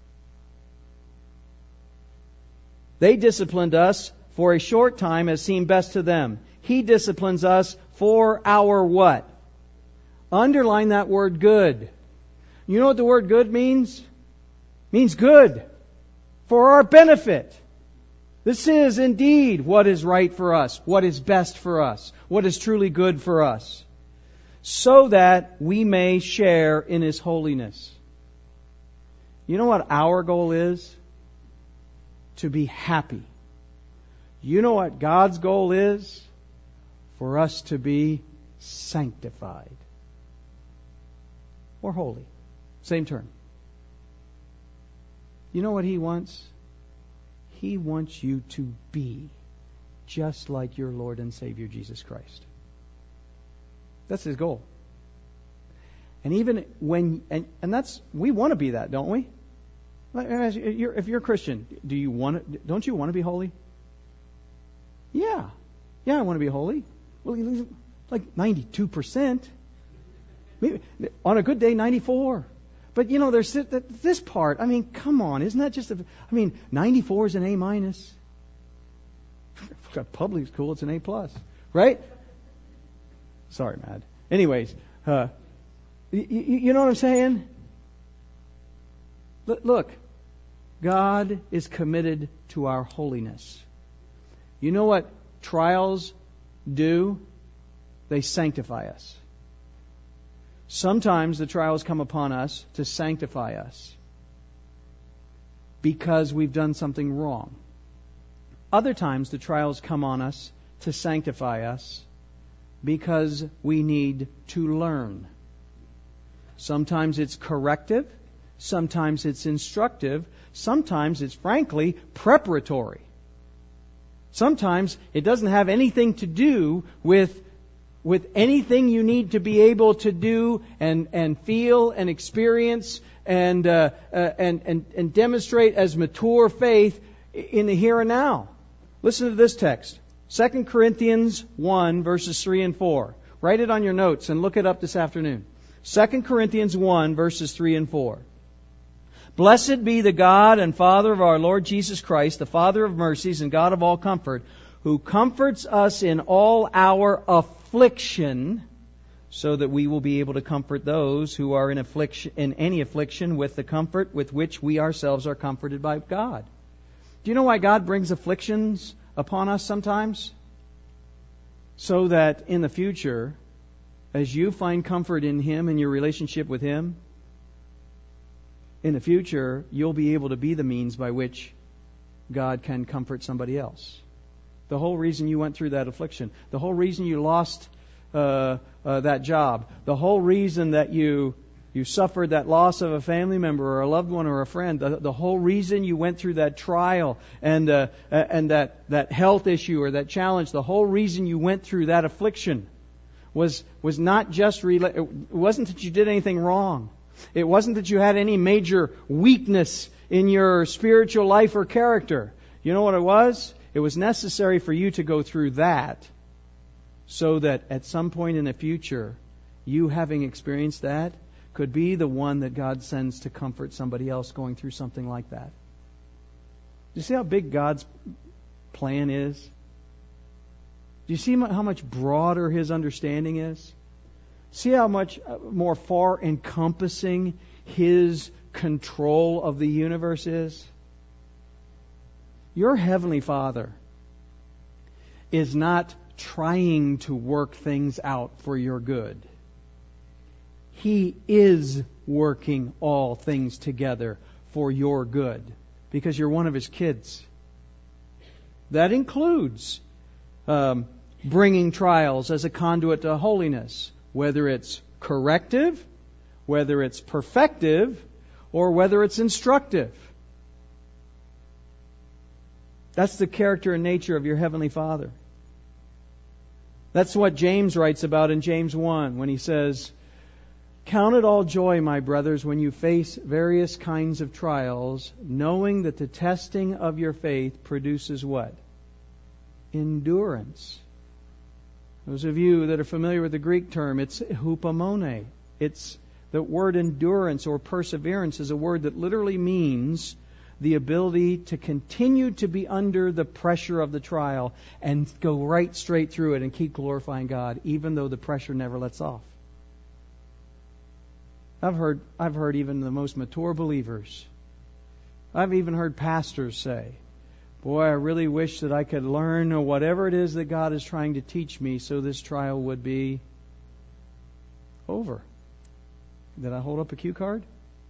They disciplined us for a short time as seemed best to them. He disciplines us for our what? Underline that word good. You know what the word good means? It means good. For our benefit. This is indeed what is right for us, what is best for us, what is truly good for us, so that we may share in His holiness. You know what our goal is? To be happy. You know what God's goal is? For us to be sanctified. Or holy. Same term. You know what He wants? He wants you to be just like your Lord and Savior Jesus Christ. That's His goal. And even when, and that's, we want to be that, don't we? If you're a Christian, don't you want to be holy? Yeah, I want to be holy. Well, like 92%. Maybe on a good day, 94%. But you know, there's this part. I mean, come on, isn't that just 94 is an A-. Got public school, it's an A+, right? Sorry, Matt. Anyways, you know what I'm saying? Look, God is committed to our holiness. You know what trials do? They sanctify us. Sometimes the trials come upon us to sanctify us because we've done something wrong. Other times the trials come on us to sanctify us because we need to learn. Sometimes it's corrective. Sometimes it's instructive. Sometimes it's frankly preparatory. Sometimes it doesn't have anything to do with anything you need to be able to do and feel and experience and demonstrate as mature faith in the here and now. Listen to this text. 2 Corinthians 1 verses 3 and 4. Write it on your notes and look it up this afternoon. 2 Corinthians 1 verses 3 and 4. Blessed be the God and Father of our Lord Jesus Christ, the Father of mercies and God of all comfort, who comforts us in all our affliction, so that we will be able to comfort those who are in any affliction with the comfort with which we ourselves are comforted by God. Do you know why God brings afflictions upon us sometimes? So that in the future, as you find comfort in Him and your relationship with Him, in the future, you'll be able to be the means by which God can comfort somebody else. The whole reason you went through that affliction, the whole reason you lost that job, the whole reason that you suffered that loss of a family member or a loved one or a friend, the whole reason you went through that trial and that health issue or that challenge, the whole reason you went through that affliction was not just it wasn't that you did anything wrong. It wasn't that you had any major weakness in your spiritual life or character. You know what it was? It was necessary for you to go through that so that at some point in the future, you having experienced that could be the one that God sends to comfort somebody else going through something like that. Do you see how big God's plan is? Do you see how much broader His understanding is? See how much more far encompassing His control of the universe is? Your Heavenly Father is not trying to work things out for your good. He is working all things together for your good because you're one of His kids. That includes bringing trials as a conduit to holiness, whether it's corrective, whether it's perfective, or whether it's instructive. That's the character and nature of your Heavenly Father. That's what James writes about in James 1 when he says, "Count it all joy, my brothers, when you face various kinds of trials, knowing that the testing of your faith produces" what? Endurance. Those of you that are familiar with the Greek term, it's hupomone. It's the word endurance or perseverance is a word that literally means the ability to continue to be under the pressure of the trial and go right straight through it and keep glorifying God, even though the pressure never lets off. I've heard even the most mature believers. I've even heard pastors say, "Boy, I really wish that I could learn whatever it is that God is trying to teach me so this trial would be over." Did I hold up a cue card?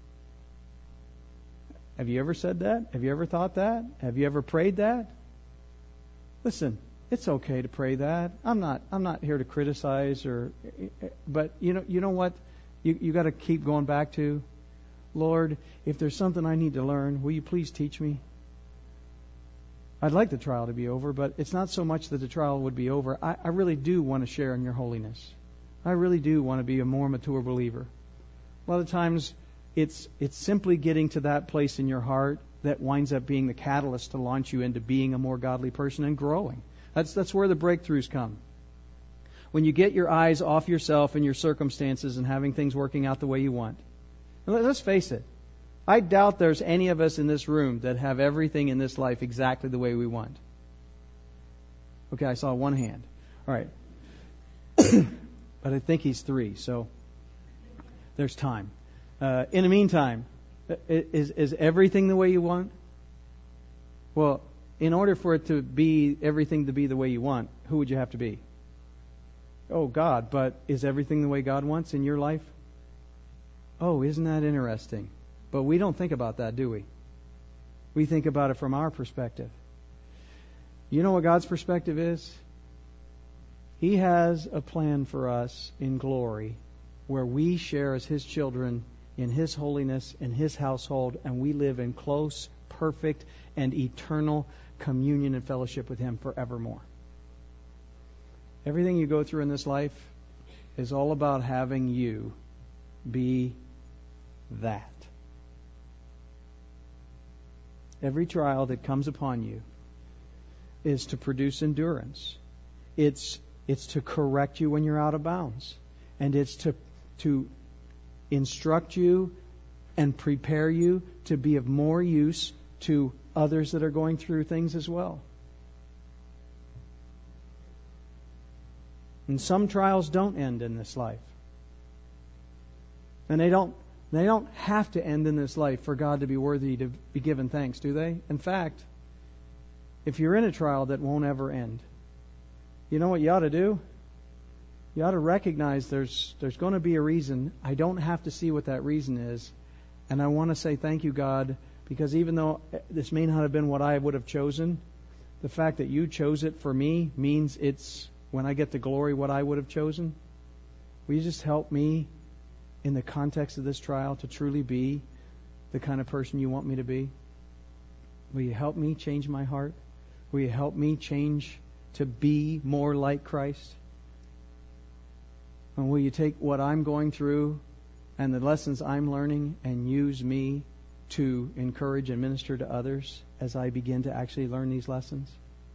Have you ever said that? Have you ever thought that? Have you ever prayed that? Listen, it's okay to pray that. I'm not here to criticize but you know what? You got to keep going back to, "Lord, if there's something I need to learn, will you please teach me?" I'd like the trial to be over, but it's not so much that the trial would be over. I really do want to share in your holiness. I really do want to be a more mature believer. A lot of times it's simply getting to that place in your heart that winds up being the catalyst to launch you into being a more godly person and growing. That's where the breakthroughs come. When you get your eyes off yourself and your circumstances and having things working out the way you want. Let's face it. I doubt there's any of us in this room that have everything in this life exactly the way we want. Okay, I saw one hand. All right. But I think he's 3, so there's time. In the meantime, is everything the way you want? Well, in order for it to be everything to be the way you want, who would you have to be? Oh, God. But is everything the way God wants in your life? Oh, isn't that interesting? But we don't think about that, do we? We think about it from our perspective. You know what God's perspective is? He has a plan for us in glory where we share as His children in His holiness, in His household, and we live in close, perfect, and eternal communion and fellowship with Him forevermore. Everything you go through in this life is all about having you be that. Every trial that comes upon you is to produce endurance. It's to correct you when you're out of bounds. And it's to instruct you and prepare you to be of more use to others that are going through things as well. And some trials don't end in this life. And they don't have to end in this life for God to be worthy to be given thanks, do they? In fact, if you're in a trial that won't ever end, you know what you ought to do? You ought to recognize there's going to be a reason. I don't have to see what that reason is. And I want to say thank you, God, because even though this may not have been what I would have chosen, the fact that you chose it for me means it's, when I get the glory, what I would have chosen. Will you just help me in the context of this trial to truly be the kind of person you want me to be? Will you help me change my heart? Will you help me change to be more like Christ? And will you take what I'm going through and the lessons I'm learning and use me to encourage and minister to others as I begin to actually learn these lessons?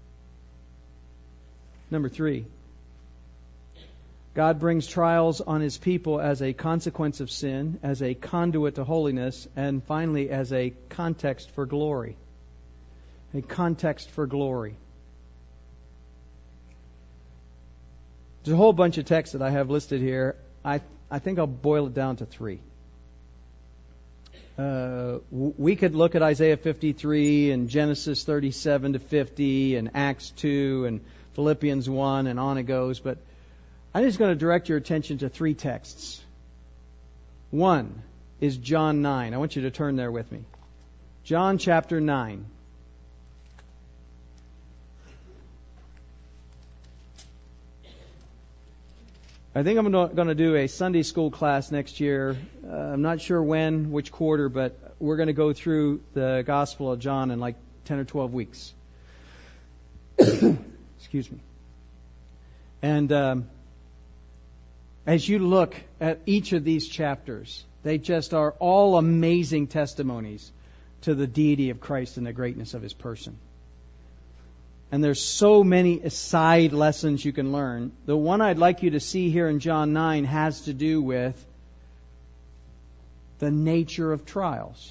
Number 3, God brings trials on His people as a consequence of sin, as a conduit to holiness, and finally as a context for glory. A context for glory. There's a whole bunch of texts that I have listed here. I think I'll boil it down to 3. We could look at Isaiah 53 and Genesis 37 to 50 and Acts 2 and Philippians 1 and on it goes, but I'm just going to direct your attention to 3 texts. One is John 9. I want you to turn there with me. John chapter 9. I think I'm going to do a Sunday school class next year. I'm not sure when, which quarter, but we're going to go through the Gospel of John in like 10 or 12 weeks. Excuse me. And as you look at each of these chapters, they just are all amazing testimonies to the deity of Christ and the greatness of His person. And there's so many aside lessons you can learn. The one I'd like you to see here in John 9 has to do with the nature of trials.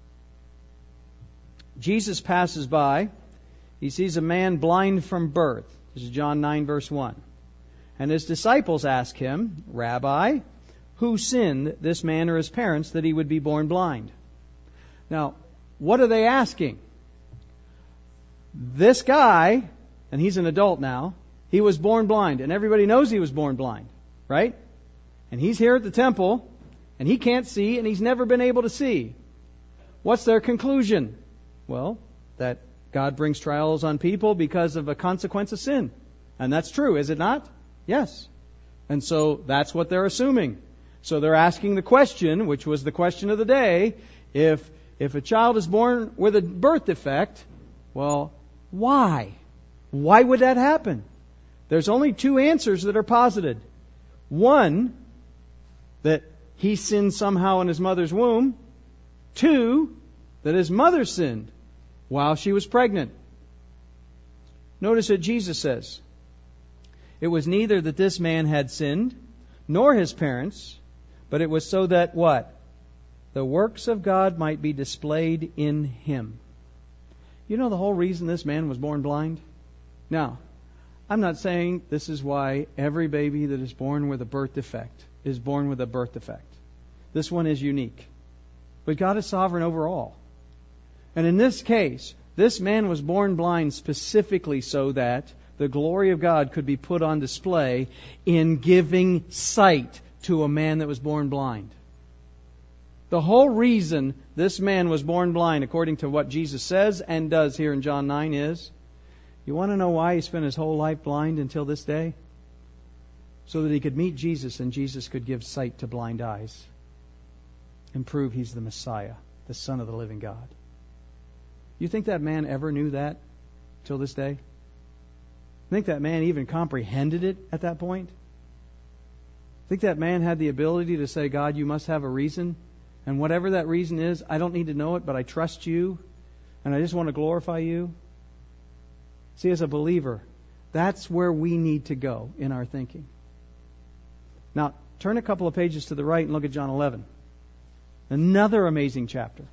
Jesus passes by. He sees a man blind from birth. This is John 9, verse 1. And His disciples ask Him, Rabbi, who sinned, this man or his parents, that he would be born blind? Now, what are they asking? This guy, and he's an adult now, he was born blind, and everybody knows he was born blind, right? And he's here at the temple, and he can't see, and he's never been able to see. What's their conclusion? Well, that God brings trials on people because of a consequence of sin. And that's true, is it not? Yes. And so that's what they're assuming. So they're asking the question, which was the question of the day, if a child is born with a birth defect, well, why? Why would that happen? There's only 2 answers that are posited. One, that he sinned somehow in his mother's womb. 2, that his mother sinned while she was pregnant. Notice what Jesus says. It was neither that this man had sinned, nor his parents, but it was so that what? The works of God might be displayed in him. You know the whole reason this man was born blind? Now, I'm not saying this is why every baby that is born with a birth defect is born with a birth defect. This one is unique. But God is sovereign over all. And in this case, this man was born blind specifically so that the glory of God could be put on display in giving sight to a man that was born blind. The whole reason this man was born blind, according to what Jesus says and does here in John 9, is, you want to know why he spent his whole life blind until this day? So that he could meet Jesus and Jesus could give sight to blind eyes and prove he's the Messiah, the Son of the living God. You think that man ever knew that till this day? Think that man even comprehended it at that point? Think that man had the ability to say, God, you must have a reason? And whatever that reason is, I don't need to know it, but I trust you, and I just want to glorify you. See, as a believer, that's where we need to go in our thinking. Now, turn a couple of pages to the right and look at John 11. Another amazing chapter.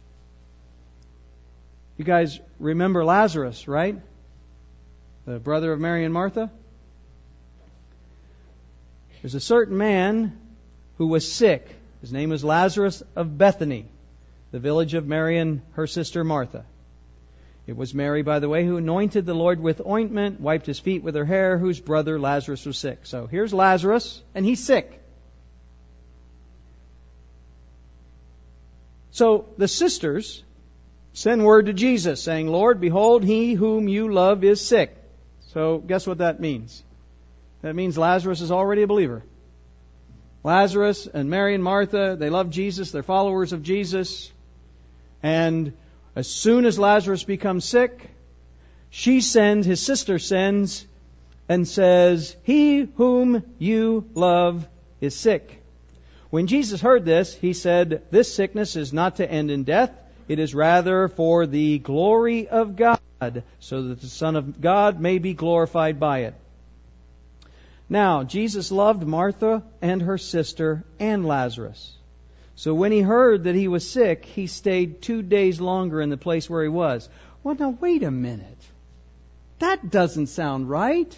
You guys remember Lazarus, right? The brother of Mary and Martha? There's a certain man who was sick. His name was Lazarus of Bethany, the village of Mary and her sister Martha. It was Mary, by the way, who anointed the Lord with ointment, wiped his feet with her hair, whose brother Lazarus was sick. So here's Lazarus, and he's sick. So the sisters send word to Jesus, saying, Lord, behold, he whom you love is sick. So guess what that means? That means Lazarus is already a believer. Lazarus and Mary and Martha, they love Jesus. They're followers of Jesus. And as soon as Lazarus becomes sick, his sister sends and says, he whom you love is sick. When Jesus heard this, he said, this sickness is not to end in death. It is rather for the glory of God, so that the Son of God may be glorified by it. Now, Jesus loved Martha and her sister and Lazarus. So when he heard that he was sick, he stayed 2 days longer in the place where he was. Well, now, wait a minute. That doesn't sound right.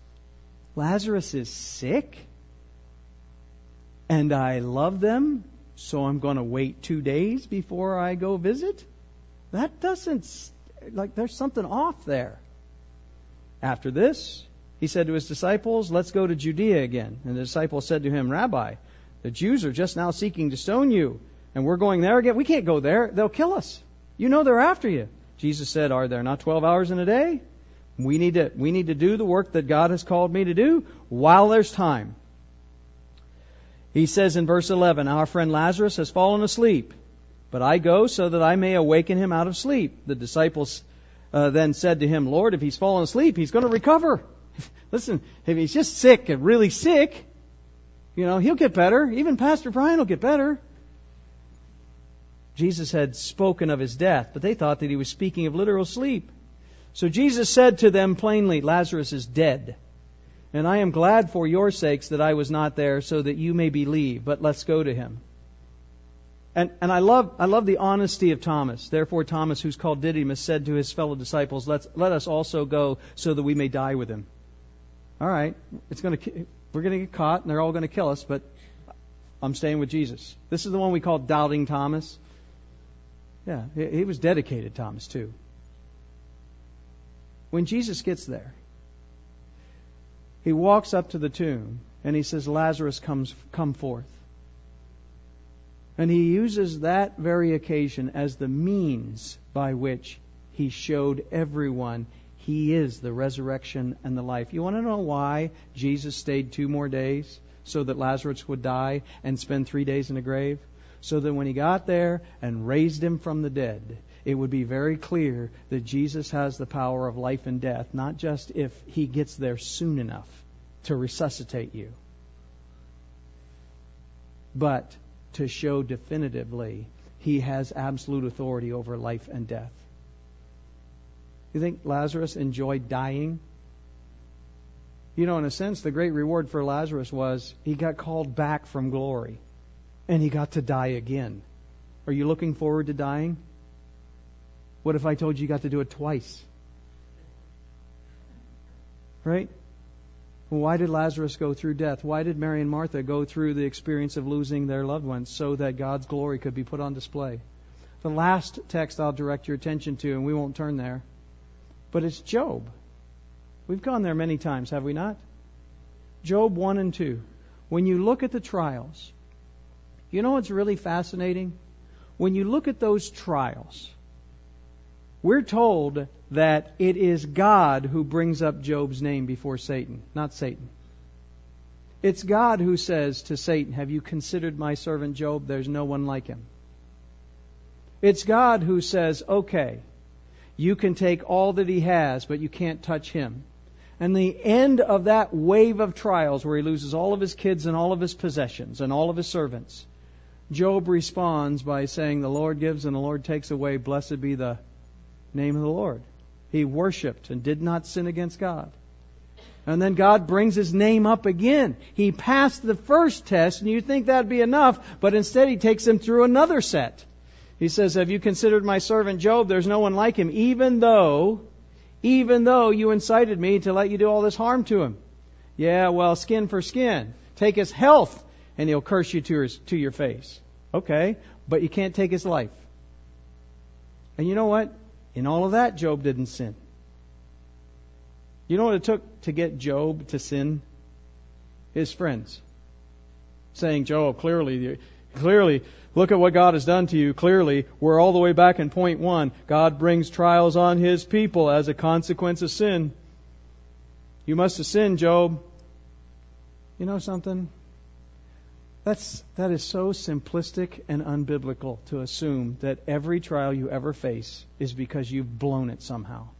Lazarus is sick, and I love them, so I'm going to wait 2 days before I go visit? That doesn't, there's something off there. After this, he said to his disciples, let's go to Judea again. And the disciples said to him, Rabbi, the Jews are just now seeking to stone you, and we're going there again. We can't go there. They'll kill us. You know they're after you. Jesus said, are there not 12 hours in a day? We need to do the work that God has called me to do while there's time. He says in verse 11, our friend Lazarus has fallen asleep, but I go so that I may awaken him out of sleep. The disciples then said to him, Lord, if he's fallen asleep, he's going to recover. Listen, if he's just sick and really sick, he'll get better. Even Pastor Brian will get better. Jesus had spoken of his death, but they thought that he was speaking of literal sleep. So Jesus said to them plainly, Lazarus is dead. And I am glad for your sakes that I was not there so that you may believe, but let's go to him. And I love the honesty of Thomas. Therefore Thomas, who's called Didymus, said to his fellow disciples, let us also go so that we may die with him. All right, we're going to get caught and they're all going to kill us, but I'm staying with Jesus. This is the one we call Doubting Thomas. Yeah, he was dedicated, Thomas, too. When Jesus gets there, he walks up to the tomb and he says, Lazarus, come forth. And he uses that very occasion as the means by which he showed everyone he is the resurrection and the life. You want to know why Jesus stayed 2 more days? So that Lazarus would die and spend 3 days in the grave? So that when he got there and raised him from the dead, it would be very clear that Jesus has the power of life and death, not just if he gets there soon enough to resuscitate you, but to show definitively he has absolute authority over life and death. You think Lazarus enjoyed dying? In a sense, the great reward for Lazarus was he got called back from glory. And he got to die again. Are you looking forward to dying? What if I told you you got to do it twice? Right? Well, why did Lazarus go through death? Why did Mary and Martha go through the experience of losing their loved ones? So that God's glory could be put on display. The last text I'll direct your attention to, and we won't turn there, but it's Job. We've gone there many times, have we not? Job 1 and 2. When you look at the trials, you know what's really fascinating? When you look at those trials, we're told that it is God who brings up Job's name before Satan, not Satan. It's God who says to Satan, have you considered my servant Job? There's no one like him. It's God who says, okay, you can take all that he has, but you can't touch him. And the end of that wave of trials where he loses all of his kids and all of his possessions and all of his servants, Job responds by saying, the Lord gives and the Lord takes away. Blessed be the name of the Lord. He worshipped and did not sin against God. And then God brings his name up again. He passed the first test, and you think that'd be enough, but instead he takes him through another set. He says, have you considered my servant Job? There's no one like him, even though you incited me to let you do all this harm to him. Yeah, well, skin for skin. Take his health, and he'll curse you to your face. Okay, but you can't take his life. And you know what? In all of that, Job didn't sin. You know what it took to get Job to sin? His friends. Saying, Job, clearly, look at what God has done to you. Clearly, we're all the way back in point 1. God brings trials on his people as a consequence of sin. You must have sinned, Job. You know something? That is so simplistic and unbiblical to assume that every trial you ever face is because you've blown it somehow.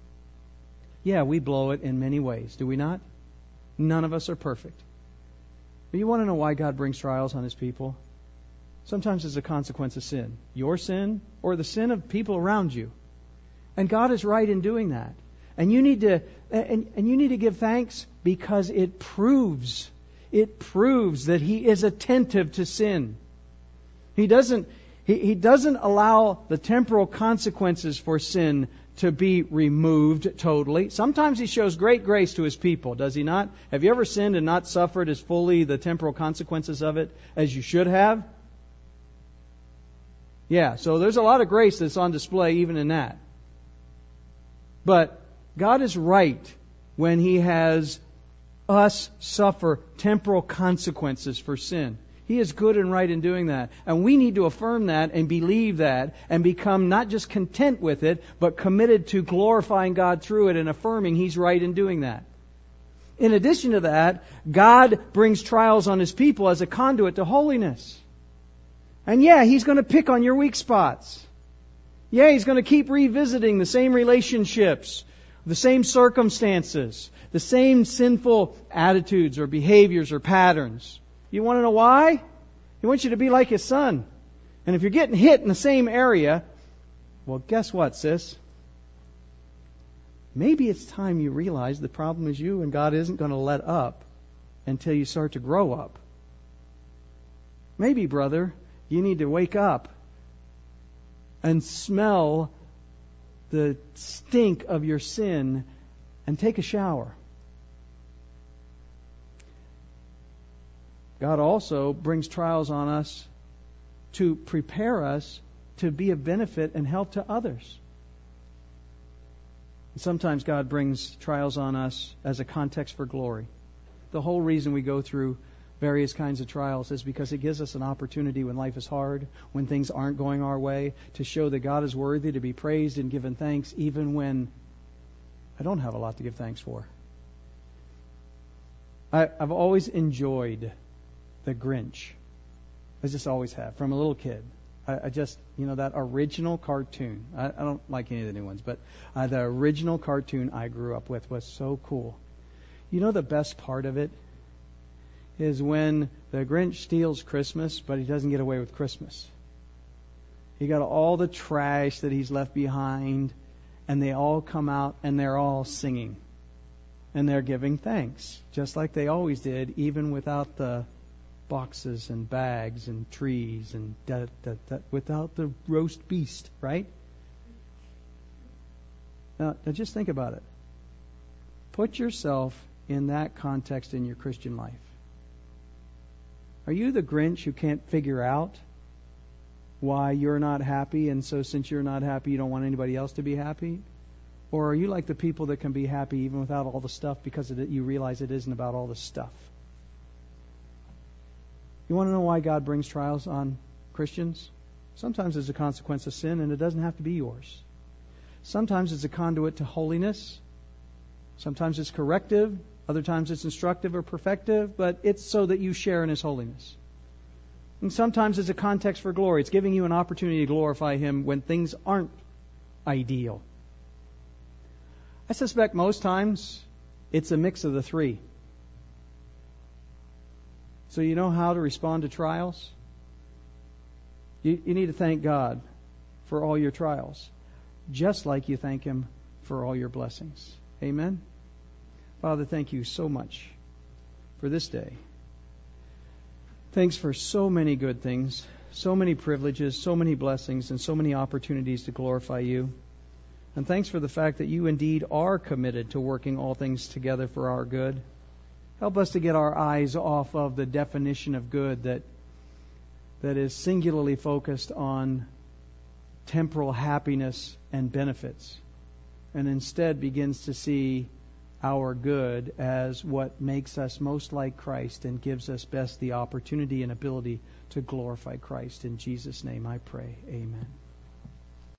Yeah, we blow it in many ways, do we not? None of us are perfect. But you want to know why God brings trials on his people? Sometimes it's a consequence of sin. Your sin or the sin of people around you. And God is right in doing that. And you need to give thanks because it proves that he is attentive to sin. He doesn't allow the temporal consequences for sin to be removed totally. Sometimes he shows great grace to his people, does he not? Have you ever sinned and not suffered as fully the temporal consequences of it as you should have? Yeah, so there's a lot of grace that's on display even in that. But God is right when He has us suffer temporal consequences for sin. He is good and right in doing that. And we need to affirm that and believe that and become not just content with it, but committed to glorifying God through it and affirming He's right in doing that. In addition to that, God brings trials on His people as a conduit to holiness. And yeah, He's going to pick on your weak spots. Yeah, He's going to keep revisiting the same relationships, the same circumstances, the same sinful attitudes or behaviors or patterns. You want to know why? He wants you to be like His Son. And if you're getting hit in the same area, well, guess what, sis? Maybe it's time you realize the problem is you and God isn't going to let up until you start to grow up. Maybe, brother, you need to wake up and smell the stink of your sin and take a shower. God also brings trials on us to prepare us to be of benefit and help to others. Sometimes God brings trials on us as a context for glory. The whole reason we go through various kinds of trials is because it gives us an opportunity when life is hard, when things aren't going our way, to show that God is worthy to be praised and given thanks even when I don't have a lot to give thanks for. I've always enjoyed The Grinch. I just always have, from a little kid. I just, that original cartoon. I don't like any of the new ones, but the original cartoon I grew up with was so cool. The best part of it is when the Grinch steals Christmas, but he doesn't get away with Christmas. He got all the trash that he's left behind, and they all come out and they're all singing. And they're giving thanks, just like they always did, even without the boxes and bags and trees and without the roast beast, right? Now just think about it. Put yourself in that context in your Christian life. Are you the Grinch who can't figure out why you're not happy, and so since you're not happy, you don't want anybody else to be happy? Or are you like the people that can be happy even without all the stuff because you realize it isn't about all the stuff? You want to know why God brings trials on Christians? Sometimes it's a consequence of sin, and it doesn't have to be yours. Sometimes it's a conduit to holiness. Sometimes it's corrective. Other times it's instructive or perfective, but it's so that you share in His holiness. And sometimes it's a context for glory. It's giving you an opportunity to glorify Him when things aren't ideal. I suspect most times it's a mix of the three. So you know how to respond to trials? You need to thank God for all your trials, just like you thank Him for all your blessings. Amen? Father, thank you so much for this day. Thanks for so many good things, so many privileges, so many blessings, and so many opportunities to glorify you. And thanks for the fact that you indeed are committed to working all things together for our good. Help us to get our eyes off of the definition of good that is singularly focused on temporal happiness and benefits, and instead begins to see our good as what makes us most like Christ and gives us best the opportunity and ability to glorify Christ. In Jesus' name I pray. Amen.